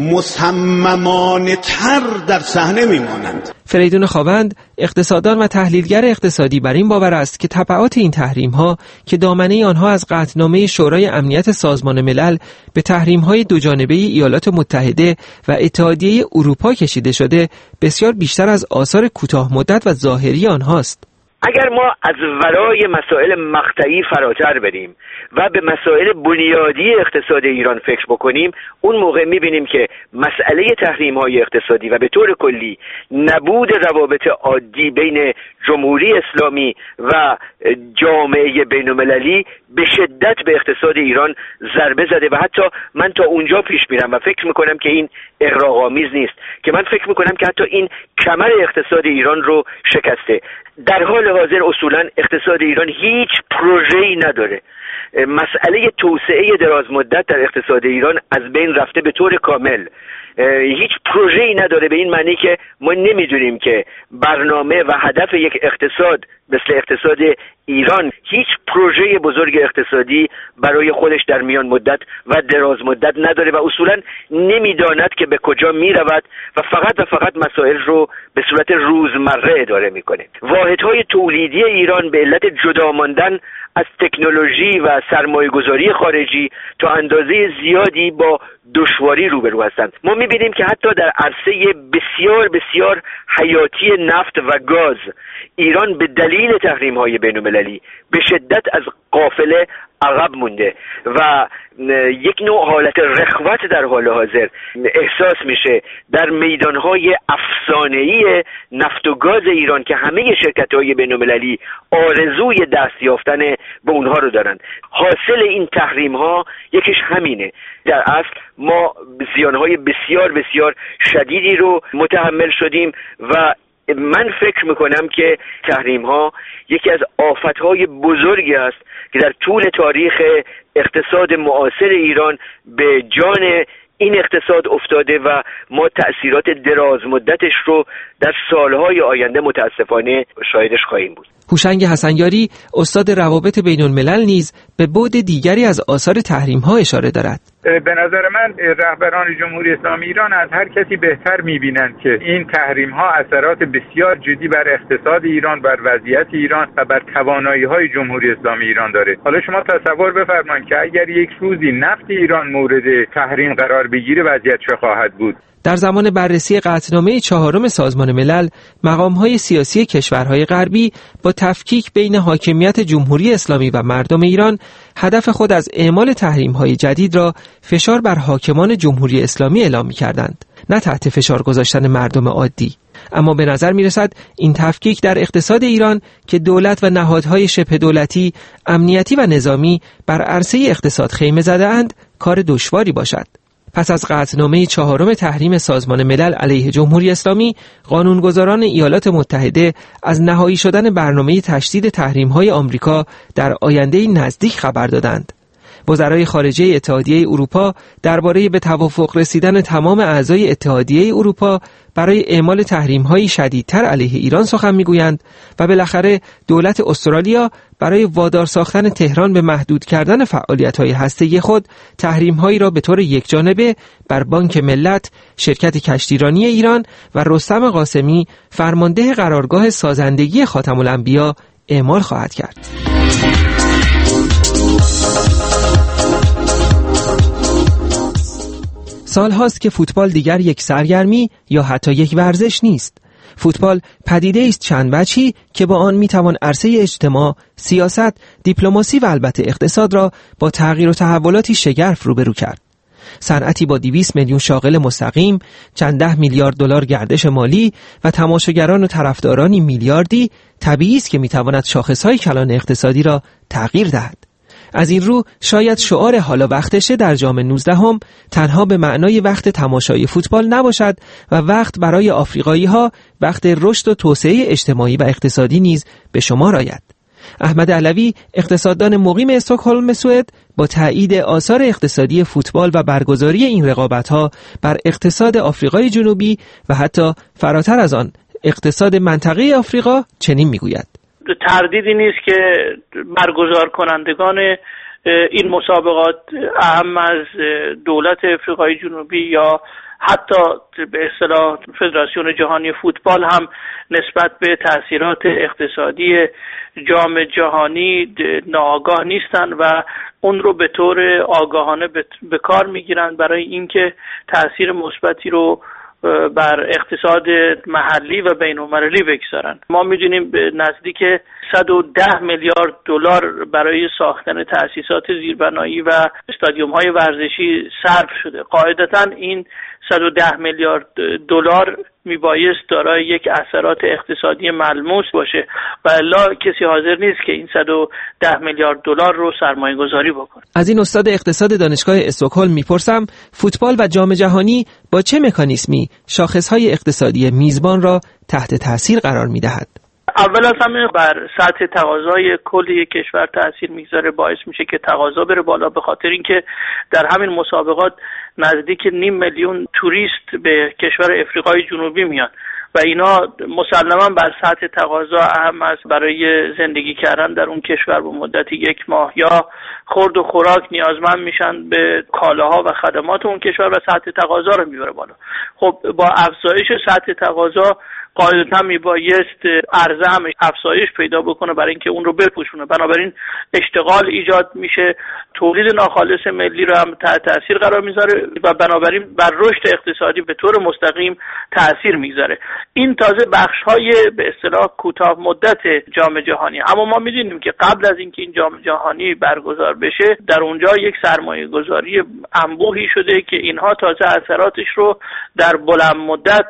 مصممانه تر در صحنه میمانند. فریدون خاوند، اقتصاددان و تحلیلگر اقتصادی، بر این باور است که تبعات این تحریم‌ها که دامنه آنها از قطعنامه شورای امنیت سازمان ملل به تحریم‌های دوجانبه ایالات متحده و اتحادیه اروپا کشیده شده، بسیار بیشتر از آثار کوتاه مدت و ظاهری آنهاست. اگر ما از ورای مسائل مقطعی فراتر بریم و به مسائل بنیادی اقتصاد ایران فکر بکنیم، اون موقع میبینیم که مسئله تحریم‌های اقتصادی و به طور کلی نبود روابط عادی بین جمهوری اسلامی و جامعه بین‌المللی به شدت به اقتصاد ایران ضربه زده و حتی من تا اونجا پیش میرم و فکر میکنم که این اغراق‌آمیز نیست که من فکر میکنم که حتی این کمر اقتصاد ایران رو شکسته. در حال حاضر اصولا اقتصاد ایران هیچ پروژه‌ای نداره. مسئله توسعه دراز مدت در اقتصاد ایران از بین رفته به طور کامل. هیچ پروژه‌ای نداره، به این معنی که ما نمیدونیم که برنامه و هدف یک اقتصاد مثل اقتصاد ایران هیچ پروژه بزرگ اقتصادی برای خودش در میان مدت و دراز مدت نداره و اصولا نمیداند که به کجا میرود و فقط و فقط مسائل رو به صورت روزمره اداره میکنه. واحدهای تولیدی ایران به علت جدا ماندن از تکنولوژی و سرمایه گذاری خارجی تا اندازه زیادی با دشواری روبرو هستند. ما میبینیم که حتی در عرصه بسیار بسیار حیاتی نفت و گاز ایران به دلیل تحریم‌های بین‌المللی به شدت از قافله عقب مونده و یک نوع حالت رخوت در حال حاضر احساس میشه در میدانهای افسانه‌ای نفت و گاز ایران که همه شرکت‌های بین‌المللی آرزوی دست یافتن به اونها رو دارن. حاصل این تحریم‌ها یکیش همینه. در اصل ما زیانهای بسیار بسیار شدیدی رو متحمل شدیم و من فکر میکنم که تحریم ها یکی از آفتهای بزرگی است که در طول تاریخ اقتصاد معاصر ایران به جان این اقتصاد افتاده و ما تأثیرات دراز مدتش رو در سالهای آینده متاسفانه شاهدش خواهیم بود. هوشنگ حسنیاری استاد روابط بین الملل نیز به بعد دیگری از آثار تحریم ها اشاره دارد. به نظر من رهبران جمهوری اسلامی ایران از هر کسی بهتر می‌بینند که این تحریم ها اثرات بسیار جدی بر اقتصاد ایران، بر وضعیت ایران و بر توانایی‌های جمهوری اسلامی ایران داره. حالا شما تصور بفرمایید که اگر یک روزی نفت ایران مورد تحریم قرار بگیره وضعیت چه خواهد بود؟ در زمان بررسی قطعنامه چهارم سازمان ملل، مقام‌های سیاسی کشورهای غربی با تفکیک بین حاکمیت جمهوری اسلامی و مردم ایران، هدف خود از اعمال تحریم‌های جدید را فشار بر حاکمان جمهوری اسلامی اعلام می‌کردند، نه تحت فشار گذاشتن مردم عادی. اما به نظر می‌رسد این تفکیک در اقتصاد ایران که دولت و نهادهای شبه دولتی، امنیتی و نظامی بر عرصه اقتصاد خیمه زده‌اند، کار دشواری باشد. پس از قطعنامه چهارم تحریم سازمان ملل علیه جمهوری اسلامی، قانونگذاران ایالات متحده از نهایی شدن برنامه تشدید تحریم‌های آمریکا در آینده نزدیک خبر دادند. وزرای خارجه اتحادیه اروپا درباره به توافق رسیدن تمام اعضای اتحادیه اروپا برای اعمال تحریم‌های شدیدتر علیه ایران سخن می‌گویند و بالاخره دولت استرالیا برای وادار ساختن تهران به محدود کردن فعالیت‌های هسته‌ای خود تحریم‌هایی را به طور یکجانبه بر بانک ملت، شرکت کشتیرانی ایران و رستم قاسمی فرمانده قرارگاه سازندگی خاتم الانبیا اعمال خواهد کرد. سال هاست که فوتبال دیگر یک سرگرمی یا حتی یک ورزش نیست. فوتبال پدیده است چند وجهی که با آن میتوان عرصه اجتماع، سیاست، دیپلماسی و البته اقتصاد را با تغییر و تحولاتی شگرف روبرو کرد. صنعتی با دویست میلیون شاغل مستقیم، چند ده میلیارد دلار گردش مالی و تماشاگران و طرفدارانی میلیاردی، طبیعی است که میتواند شاخصهای کلان اقتصادی را تغییر دهد. از این رو شاید شعار حالا وقتشه در جام نوزدهم تنها به معنای وقت تماشای فوتبال نباشد و وقت برای آفریقایی ها وقت رشد و توسعه اجتماعی و اقتصادی نیز به شمار آید. احمد علوی، اقتصاددان مقیم استکهلم سوئد، با تایید آثار اقتصادی فوتبال و برگزاری این رقابت‌ها بر اقتصاد آفریقای جنوبی و حتی فراتر از آن اقتصاد منطقه آفریقا چنین میگوید: تردیدی نیست که برگزار کنندگان این مسابقات اهم از دولت آفریقای جنوبی یا حتی به اصطلاح فدراسیون جهانی فوتبال هم نسبت به تأثیرات اقتصادی جام جهانی ناآگاه نیستند و اون رو به طور آگاهانه به کار میگیرند برای اینکه تأثیر مثبتی رو بر اقتصاد محلی و بین‌المللی بگذارن. ما میدونیم نزدیک صد و ده میلیارد دلار برای ساختن تأسیسات زیربنایی و استادیوم‌های ورزشی صرف شده. قاعدتاً این صد و ده میلیارد دلار میبایست دارای یک اثرات اقتصادی ملموس باشه و الا کسی حاضر نیست که این صد و ده میلیارد دلار رو سرمایه گذاری بکنه. از این استاد اقتصاد دانشگاه استکهلم میپرسم فوتبال و جام جهانی با چه مکانیزمی شاخصهای اقتصادی میزبان را تحت تاثیر قرار میدهد؟ اول از همه بر سطح تقاضای کلی کشور تاثیر میگذاره، باعث میشه که تقاضا بره بالا، به خاطر اینکه در همین مسابقات نزدیک نیم میلیون توریست به کشور افریقای جنوبی میان و اینا مسلما بر سطح تقاضا اهم است برای زندگی کردن در اون کشور به مدت یک ماه، یا خورد و خوراک نیازمند میشن به کالاها و خدمات اون کشور و سطح تقاضا رو میبره بالا. خب با افزایش سطح تقاضا قاعدتا میبایست عرضه هم افزایش پیدا بکنه برای اینکه اون رو بپوشونه، بنابراین اشتغال ایجاد میشه، تولید ناخالص ملی رو هم تحت تاثیر قرار میذاره و بنابراین بر رشد اقتصادی به طور مستقیم تاثیر میذاره. این تازه بخش‌های به اصطلاح کوتاه مدت جام جهانی، اما ما میدونیم که قبل از اینکه این جام جهانی برگزار بشه در اونجا یک سرمایه گذاری انبوهی شده که اینها تازه اثراتش رو در بلند مدت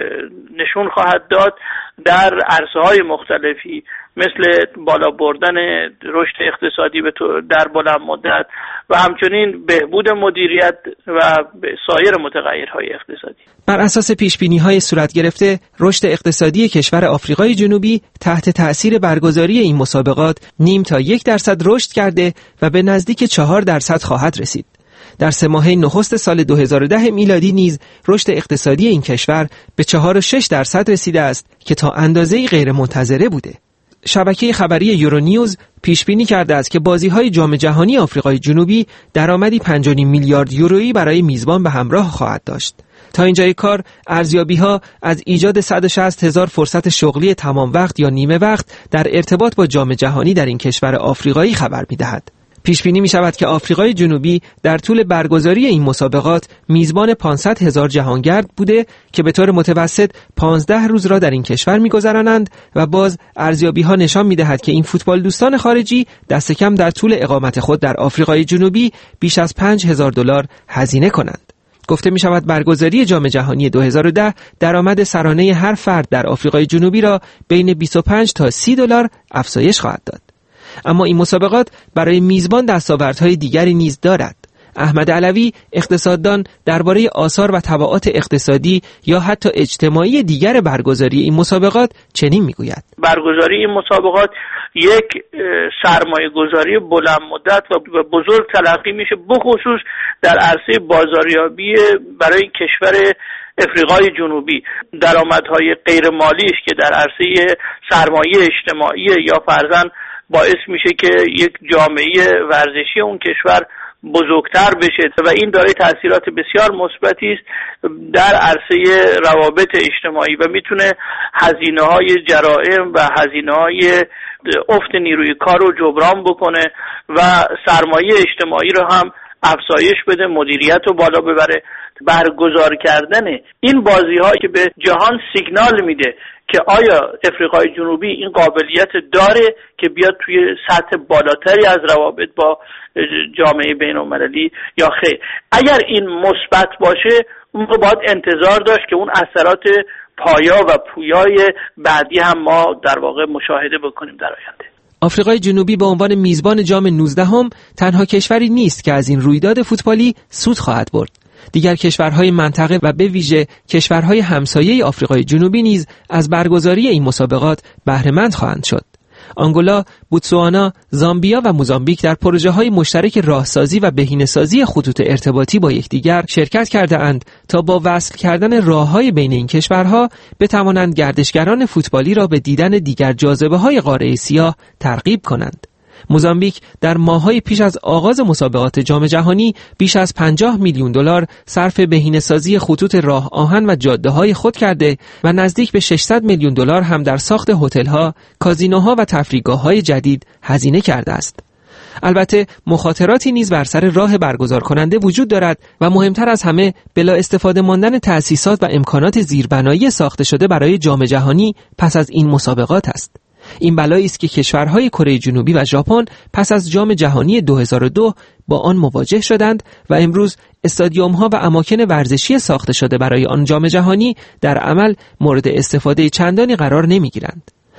نشون خواهد داد در عرصه‌های مختلفی، مثل بالا بردن رشد اقتصادی به در بلند مدت و همچنین بهبود مدیریت و سایر متغیرهای اقتصادی. بر اساس پیشبینی‌های صورت گرفته، رشد اقتصادی کشور آفریقای جنوبی تحت تأثیر برگزاری این مسابقات نیم تا یک درصد رشد کرده و به نزدیک چهار درصد خواهد رسید. در سه ماهه نخست سال دو هزار و ده میلادی نیز رشد اقتصادی این کشور به چهار و شش درصد رسیده است که تا اندازه‌ای غیر منتظره بوده. شبکه خبری یورونیوز پیش بینی کرده است که بازی‌های جام جهانی آفریقای جنوبی درآمدی پنج و نیم میلیارد یورویی برای میزبان به همراه خواهد داشت. تا اینجای کار ارزیابی‌ها از ایجاد صد و شصت هزار فرصت شغلی تمام وقت یا نیمه وقت در ارتباط با جام جهانی در این کشور آفریقایی خبر می‌دهد. پیش بینی می شود که آفریقای جنوبی در طول برگزاری این مسابقات میزبان پانصد هزار جهانگرد بوده که به طور متوسط پانزده روز را در این کشور می‌گذرانند و باز ارزیابی ها نشان می‌دهد که این فوتبال دوستان خارجی دست کم در طول اقامت خود در آفریقای جنوبی بیش از پنج هزار دلار هزینه کنند. گفته می شود برگزاری جام جهانی دو هزار و ده درآمد سرانه هر فرد در آفریقای جنوبی را بین بیست و پنج تا سی دلار افزایش خواهد داد. اما این مسابقات برای میزبان دستاوردهای دیگری نیز دارد. احمد علوی اقتصاددان درباره آثار و تبعات اقتصادی یا حتی اجتماعی دیگر برگزاری این مسابقات چنین میگوید: برگزاری این مسابقات یک سرمایه گذاری بلند مدت و بزرگ تلقی میشه، بخصوص در عرصه بازاریابی برای کشور افریقای جنوبی. درآمدهای غیر مالیش که در عرصه سرمایه اجتماعی یا فرضاً باعث میشه که یک جامعه ورزشی اون کشور بزرگتر بشه و این داره تاثیرات بسیار مثبتی است در عرصه روابط اجتماعی و میتونه هزینه‌های جرائم و هزینه‌های افت نیروی کار رو جبران بکنه و سرمایه اجتماعی رو هم افزایش بده، مدیریت رو بالا ببره. برگزار کردن این بازی‌هایی که به جهان سیگنال میده که آیا افریقای جنوبی این قابلیت داره که بیاد توی سطح بالاتری از روابط با جامعه بین‌المللی یا خیر. اگر این مثبت باشه، اون رو باید انتظار داشت که اون اثرات پایا و پویای بعدی هم ما در واقع مشاهده بکنیم در آینده. آفریقای جنوبی به عنوان میزبان جام نوزدهم تنها کشوری نیست که از این رویداد فوتبالی سود خواهد برد. دیگر کشورهای منطقه و به ویژه کشورهای همسایه آفریقای جنوبی نیز از برگزاری این مسابقات بهره مند خواهند شد. آنگولا، بوتسوانا، زامبیا و موزامبیک در پروژه‌های مشترک راهسازی و بهینه‌سازی خطوط ارتباطی با یکدیگر شرکت کرده‌اند تا با وصل کردن راه‌های بین این کشورها بتوانند گردشگران فوتبالی را به دیدن دیگر جاذبه‌های قاره سیاه ترغیب کنند. موزامبیک در ماه‌های پیش از آغاز مسابقات جام جهانی بیش از پنجاه میلیون دلار صرف بهینه‌سازی خطوط راه آهن و جاده‌های خود کرده و نزدیک به ششصد میلیون دلار هم در ساخت هتل‌ها، کازینوها و تفریحگاه‌های جدید هزینه کرده است. البته مخاطراتی نیز بر سر راه برگزار کننده وجود دارد و مهمتر از همه بلا استفاده ماندن تأسیسات و امکانات زیربنایی ساخته شده برای جام جهانی پس از این مسابقات است. این بلایی است که کشورهای کره جنوبی و ژاپن پس از جام جهانی دو هزار و دو با آن مواجه شدند و امروز استادیوم‌ها و اماکن ورزشی ساخته شده برای آن جام جهانی در عمل مورد استفاده چندانی قرار نمی‌گیرند.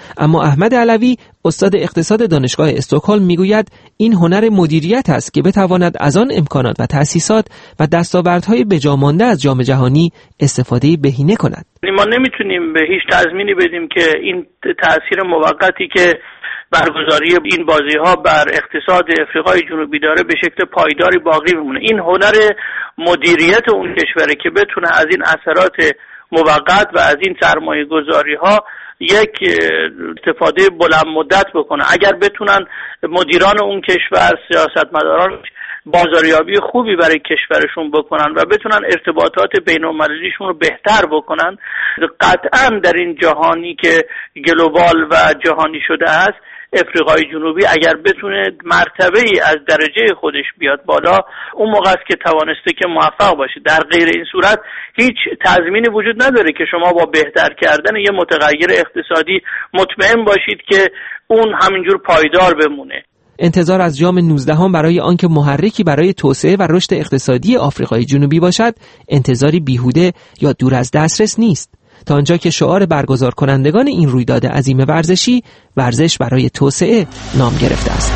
اما احمد علوی استاد اقتصاد دانشگاه استکهلم میگوید این هنر مدیریت است که بتواند از آن امکانات و تأسیسات و دستاوردهای بجامانده از جام جهانی استفاده بهینه کند. ما نمیتونیم به هیچ تضمینی بدیم که این تأثیر موقتی که برگزاری این بازی‌ها بر اقتصاد افریقای جنوبی داره به شکل پایداری باقی بمونه. این هنر مدیریت اون کشوره که بتونه از این اثرات موقت و از این سرمایه گذاری ها یک استفاده بلند مدت بکنه. اگر بتونن مدیران اون کشور، سیاستمداران بازاریابی خوبی برای کشورشون بکنن و بتونن ارتباطات بین‌المللیشون رو بهتر بکنن، قطعا در این جهانی که گلوبال و جهانی شده است، افریقای جنوبی اگر بتونه مرتبه ای از درجه خودش بیاد بالا، اون موقع است که توانسته که موفق باشه. در غیر این صورت هیچ تضمینی وجود نداره که شما با بهتر کردن یه متغیر اقتصادی مطمئن باشید که اون همینجور پایدار بمونه. انتظار از جام نوزدهم برای آنکه محرکی برای توسعه و رشد اقتصادی آفریقای جنوبی باشد، انتظاری بیهوده یا دور از دسترس نیست، تا آنجا که شعار برگزار کنندگان این رویداد عظیم ورزشی ورزش برای توسعه نام گرفته است.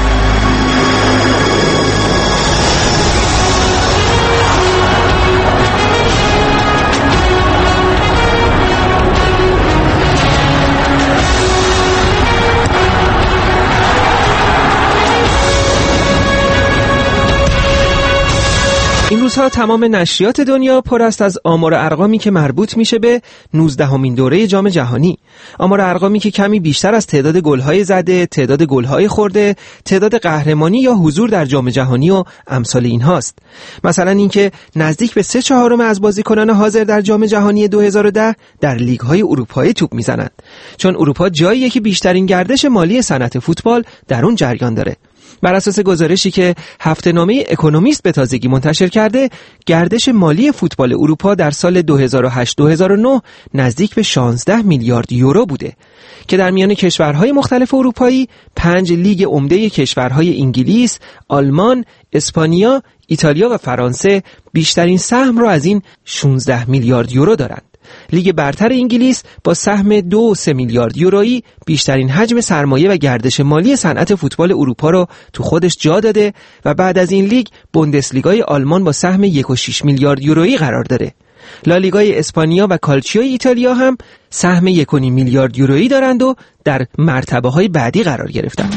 این روزها تمام نشریات دنیا پر است از آمار و ارقامی که مربوط میشه به نوزدهمین دوره جام جهانی. آمار و ارقامی که کمی بیشتر از تعداد گل‌های زده، تعداد گل‌های خورده، تعداد قهرمانی یا حضور در جام جهانی و امثال اینهاست. مثلا اینکه نزدیک به سه چهارم از بازیکنان حاضر در جام جهانی دو هزار و ده در لیگ‌های اروپایی توپ میزنند، چون اروپا جاییه که بیشترین گردش مالی صنعت فوتبال در اون جریان داره. بر اساس گزارشی که هفته‌نامه اکونومیست به تازگی منتشر کرده، گردش مالی فوتبال اروپا در سال دو هزار و هشت دو هزار و نه نزدیک به شانزده میلیارد یورو بوده که در میان کشورهای مختلف اروپایی پنج لیگ عمده کشورهای انگلیس، آلمان، اسپانیا، ایتالیا و فرانسه بیشترین سهم را از این شانزده میلیارد یورو دارند. لیگ برتر انگلیس با سهم دو و سه میلیارد یورویی بیشترین حجم سرمایه و گردش مالی صنعت فوتبال اروپا را تو خودش جا داده و بعد از این لیگ بوندسلیگای آلمان با سهم یک و شش میلیارد یورویی قرار داره. لالیگای اسپانیا و کالچیو ایتالیا هم سهم یک و نیم میلیارد یورویی دارند و در مرتبه های بعدی قرار گرفتند.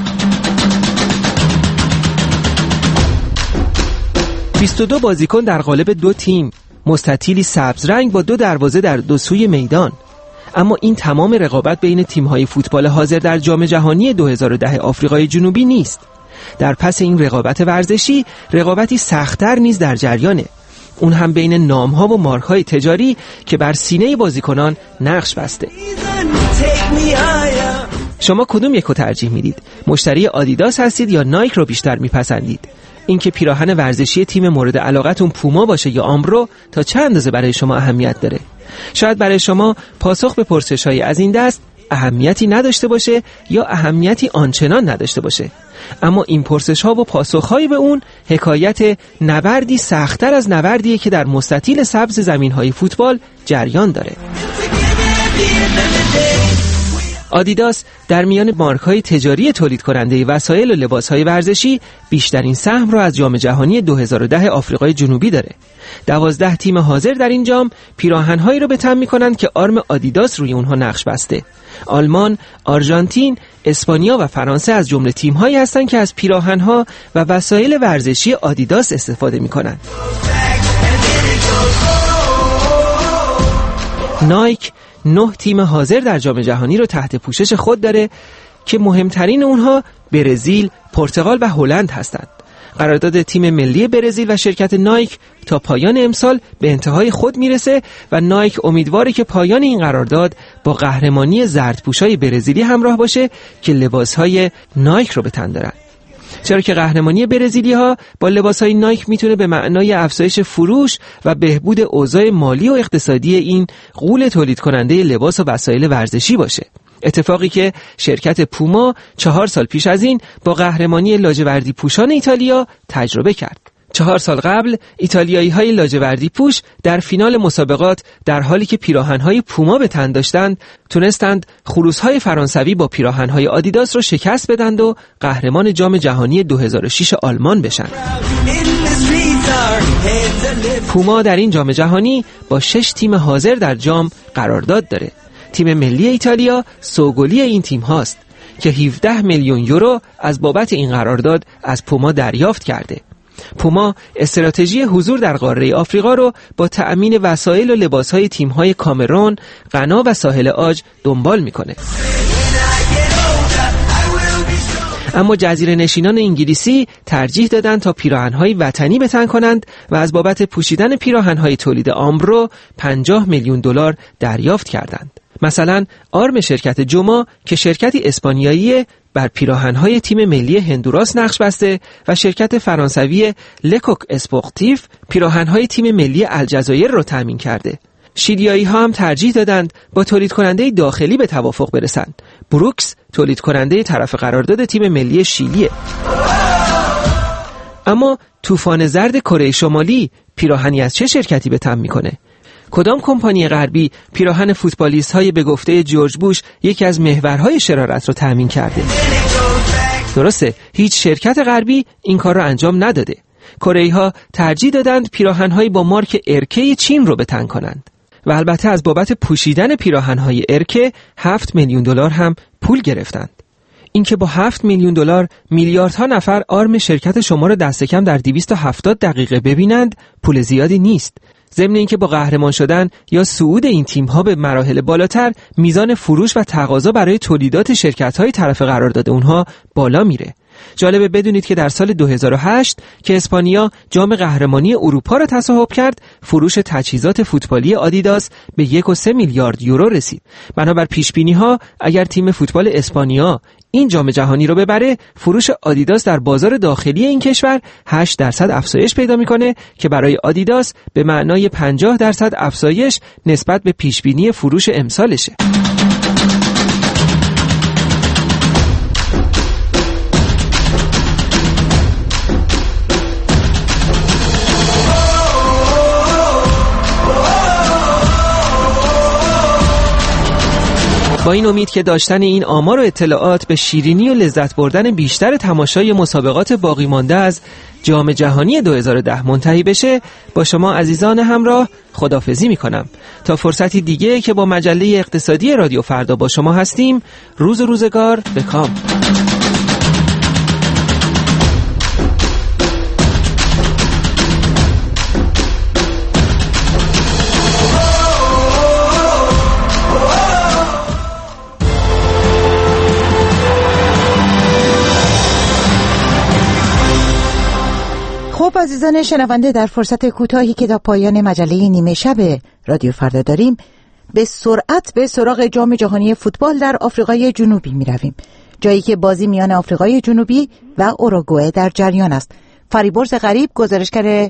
بیست و دو بازیکن در قالب دو تیم، مستطیلی سبز رنگ با دو دروازه در دو سوی میدان. اما این تمام رقابت بین تیم‌های فوتبال حاضر در جام جهانی دو هزار و ده آفریقای جنوبی نیست. در پس این رقابت ورزشی، رقابتی سخت‌تر نیز در جریانه. اون هم بین نام‌ها و مارک‌های تجاری که بر سینه بازیکنان نقش بسته. شما کدوم یکو ترجیح میدید؟ مشتری آدیداس هستید یا نایک رو بیشتر میپسندید؟ اینکه پیراهن ورزشی تیم مورد علاقتون پوما باشه یا آمبرو تا چند اندازه برای شما اهمیت داره؟ شاید برای شما پاسخ به پرسش‌های از این دست اهمیتی نداشته باشه یا اهمیتی آنچنان نداشته باشه، اما این پرسش‌ها و پاسخ‌هایی به اون حکایت نبردی سخت‌تر از نبردیه که در مستطیل سبز زمین‌های فوتبال جریان داره. آدیداس در میان مارک‌های تجاری تولید کننده وسایل و لباس‌های ورزشی بیشترین سهم را از جام جهانی دو هزار و ده آفریقای جنوبی داره. دوازده تیم حاضر در این جام پیراهن‌هایی را به تن می‌کنند که آرم آدیداس روی اونها نقش بسته. آلمان، آرژانتین، اسپانیا و فرانسه از جمله تیم‌هایی هستند که از پیراهن‌ها و وسایل ورزشی آدیداس استفاده می‌کنند. نایک نه تیم حاضر در جام جهانی رو تحت پوشش خود داره که مهمترین اونها برزیل، پرتغال و هلند هستند. قرارداد تیم ملی برزیل و شرکت نایک تا پایان امسال به انتهای خود میرسه و نایک امیدواره که پایان این قرارداد با قهرمانی زردپوشای برزیلی همراه باشه که لباسهای نایک رو به تن دارن. چرا که قهرمانی برزیلی ها با لباسهای نایک میتونه به معنای افزایش فروش و بهبود اوضاع مالی و اقتصادی این غول تولید کننده لباس و وسایل ورزشی باشه. اتفاقی که شرکت پوما چهار سال پیش از این با قهرمانی لاجوردی پوشان ایتالیا تجربه کرد. چهار سال قبل ایتالیایی‌های لاجوردی پوش در فینال مسابقات در حالی که پیراهن‌های پوما به تن داشتند تونستند خروس‌های فرانسوی با پیراهن‌های آدیداس رو شکست بدند و قهرمان جام جهانی دو هزار و شش آلمان بشن. پوما در این جام جهانی با شش تیم حاضر در جام قرارداد داره. تیم ملی ایتالیا سوگلی این تیم هاست که هفده میلیون یورو از بابت این قرارداد از پوما دریافت کرده. پوما استراتژی حضور در قاره آفریقا رو با تأمین وسایل و لباس‌های تیم‌های کامرون، غنا و ساحل عاج دنبال می‌کنه. اما جزیره نشینان انگلیسی ترجیح دادن تا پیراهن‌های وطنی به تن کنند و از بابت پوشیدن پیراهن‌های تولید آمبرو پنجاه میلیون دلار دریافت کردند. مثلا آرم شرکت جوما که شرکتی اسپانیایی بر پیراهن‌های تیم ملی هندوراس نقش بسته و شرکت فرانسوی لکوک اسپورتیف پیراهن‌های تیم ملی الجزایر را تامین کرده. شیلیایی‌ها هم ترجیح دادند با تولید کننده داخلی به توافق برسند. بروکس تولید کننده طرف قرارداد تیم ملی شیلیه. اما طوفان زرد کره شمالی پیراهنی از چه شرکتی به تن میکنه؟ کدام کمپانی غربی پیراهن فوتبالیست‌های به گفته جورج بوش یکی از محورهای شرارت رو تامین کرده؟ درسته، هیچ شرکت غربی این کار رو انجام نداده. کره‌ای‌ها ترجیح دادند پیراهن‌های با مارک ارکه چین رو به تن کنند و البته از بابت پوشیدن پیراهن‌های ارکه هفت میلیون دلار هم پول گرفتند. اینکه با هفت میلیون دلار میلیاردها نفر آرم شرکت شما رو دست کم در دویست و هفتاد دقیقه ببینند پول زیادی نیست. ضمن اینکه با قهرمان شدن یا صعود این تیم‌ها به مراحل بالاتر میزان فروش و تقاضا برای تولیدات شرکت‌های طرف قرارداد اونها بالا میره. جالبه بدونید که در سال دو هزار و هشت که اسپانیا جام قهرمانی اروپا را تصاحب کرد، فروش تجهیزات فوتبالی آدیداس به یک و سه میلیارد یورو رسید. بنابر پیشبینی‌ها اگر تیم فوتبال اسپانیا این جام جهانی رو ببره، فروش آدیداس در بازار داخلی این کشور هشت درصد افزایش پیدا میکنه که برای آدیداس به معنای پنجاه درصد افزایش نسبت به پیشبینی فروش امسالشه. با این امید که داشتن این آمار و اطلاعات به شیرینی و لذت بردن بیشتر تماشای مسابقات باقی مانده از جام جهانی دو هزار و ده منتهی بشه، با شما عزیزان همراه خداحافظی میکنم تا فرصتی دیگه که با مجله اقتصادی رادیو فردا با شما هستیم. روز و روزگار به کام. خب عزیزان شنونده، در فرصت کوتاهی که تا پایان مجله نیمه شب رادیو فردا داریم به سرعت به سراغ جام جهانی فوتبال در آفریقای جنوبی می رویم، جایی که بازی میان آفریقای جنوبی و اوروگوئه در جریان است. فریبرز غریب، گزارشگر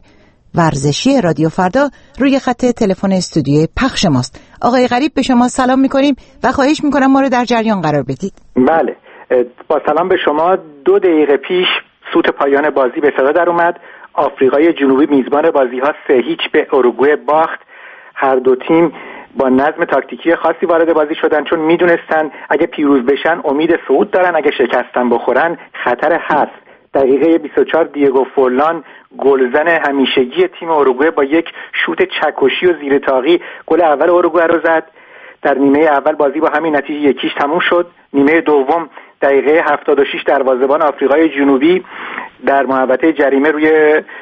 ورزشی رادیو فردا، روی خط تلفن استودیوی پخش ماست. آقای غریب به شما سلام می کنیم و خواهش می کنم ما رو در جریان قرار بدید. بله، با سلام به شما. دو دقیقه پیش سوت پایان بازی به صدا در اومد. آفریقای جنوبی میزبان بازی ها سه هیچ به اوروگوئه باخت. هر دو تیم با نظم تاکتیکی خاصی وارد بازی شدن، چون میدونستن اگه پیروز بشن امید صعود دارن، اگه شکستن بخورن خطر هست. دقیقه بیست و چهار دیگو فورلان، گلزن همیشگی تیم اوروگوئه، با یک شوت چکشی و زیر تاقی گل اول اوروگوئه رو زد. در نیمه اول بازی با همین نتیجه یکیش تموم شد. نیمه دوم دقیقه هفتاد و شش دروازه‌بان آفریقای جنوبی در محوطه جریمه روی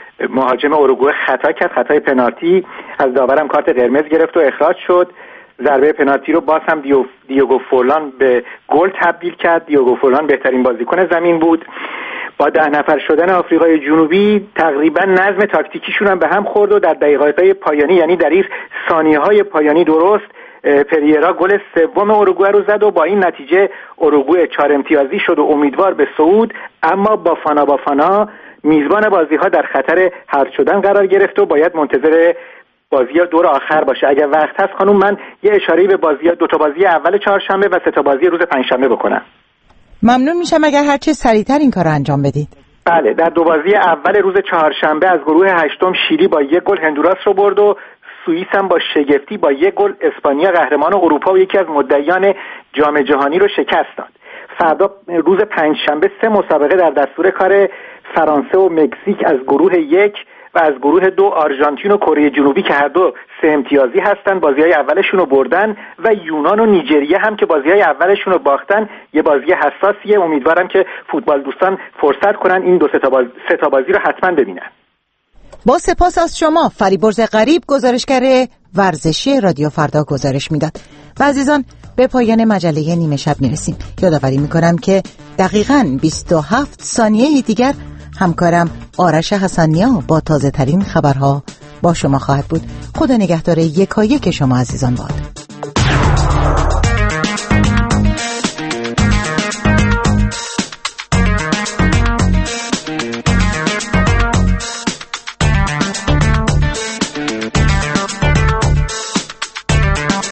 مهاجم اوروگوئه خطا کرد، خطای پنالتی. از داورم کارت قرمز گرفت و اخراج شد. ضربه پنالتی رو باز هم دیو دیوگو فورلان به گل تبدیل کرد. دیوگو فورلان بهترین بازیکن زمین بود. با ده نفر شدن آفریقای جنوبی تقریبا نظم تاکتیکیشون هم به هم خورد و در دقیقه‌های پایانی، یعنی در این ثانیه‌های پایانی درست، پریرا گل سوم اوروگوئه رو زد و با این نتیجه اوروگوئه چهار امتیازی شد و امیدوار به صعود. اما بافانا بافانا میزبان بازی ها در خطر حذف شدن قرار گرفت و باید منتظر بازی دور آخر باشه. اگر وقت هست خانم من یه اشاره‌ای به بازی دو تا بازی اول چهارشنبه و سه تا بازی روز پنجشنبه بکنم. ممنون میشم اگر هر چه سریعتر این کارو انجام بدید. بله، در دو بازی اول روز چهارشنبه از گروه هشتم شیلی با یک گل هندوراس رو برد و سوئیس هم با شگفتی با یک گل اسپانیا قهرمان اروپا و یکی از مدعیان جام جهانی رو شکست داد. فردا روز پنجشنبه سه مسابقه در دستور کار فرانسه و مکزیک از گروه یک و از گروه دو آرژانتین و کره جنوبی که هر دو سه امتیازی هستن بازی‌های اولشون رو بردن و یونان و نیجریه هم که بازی‌های اولشون رو باختن. یه بازی حساسیه، امیدوارم که فوتبال دوستان فرصت کنن این دو سه تا بازی, سه تا بازی رو حتما ببینن. با سپاس از شما. فریبرز غریب، گزارشگر ورزشی رادیو فردا گزارش میداد. و عزیزان به پایان مجله نیمه شب میرسیم. یادآوری میکنم که دقیقاً بیست و هفت ثانیه دیگر همکارم آرش حسنیا با تازه ترین خبرها با شما خواهد بود. خدا نگهدار یکایک شما عزیزان باد.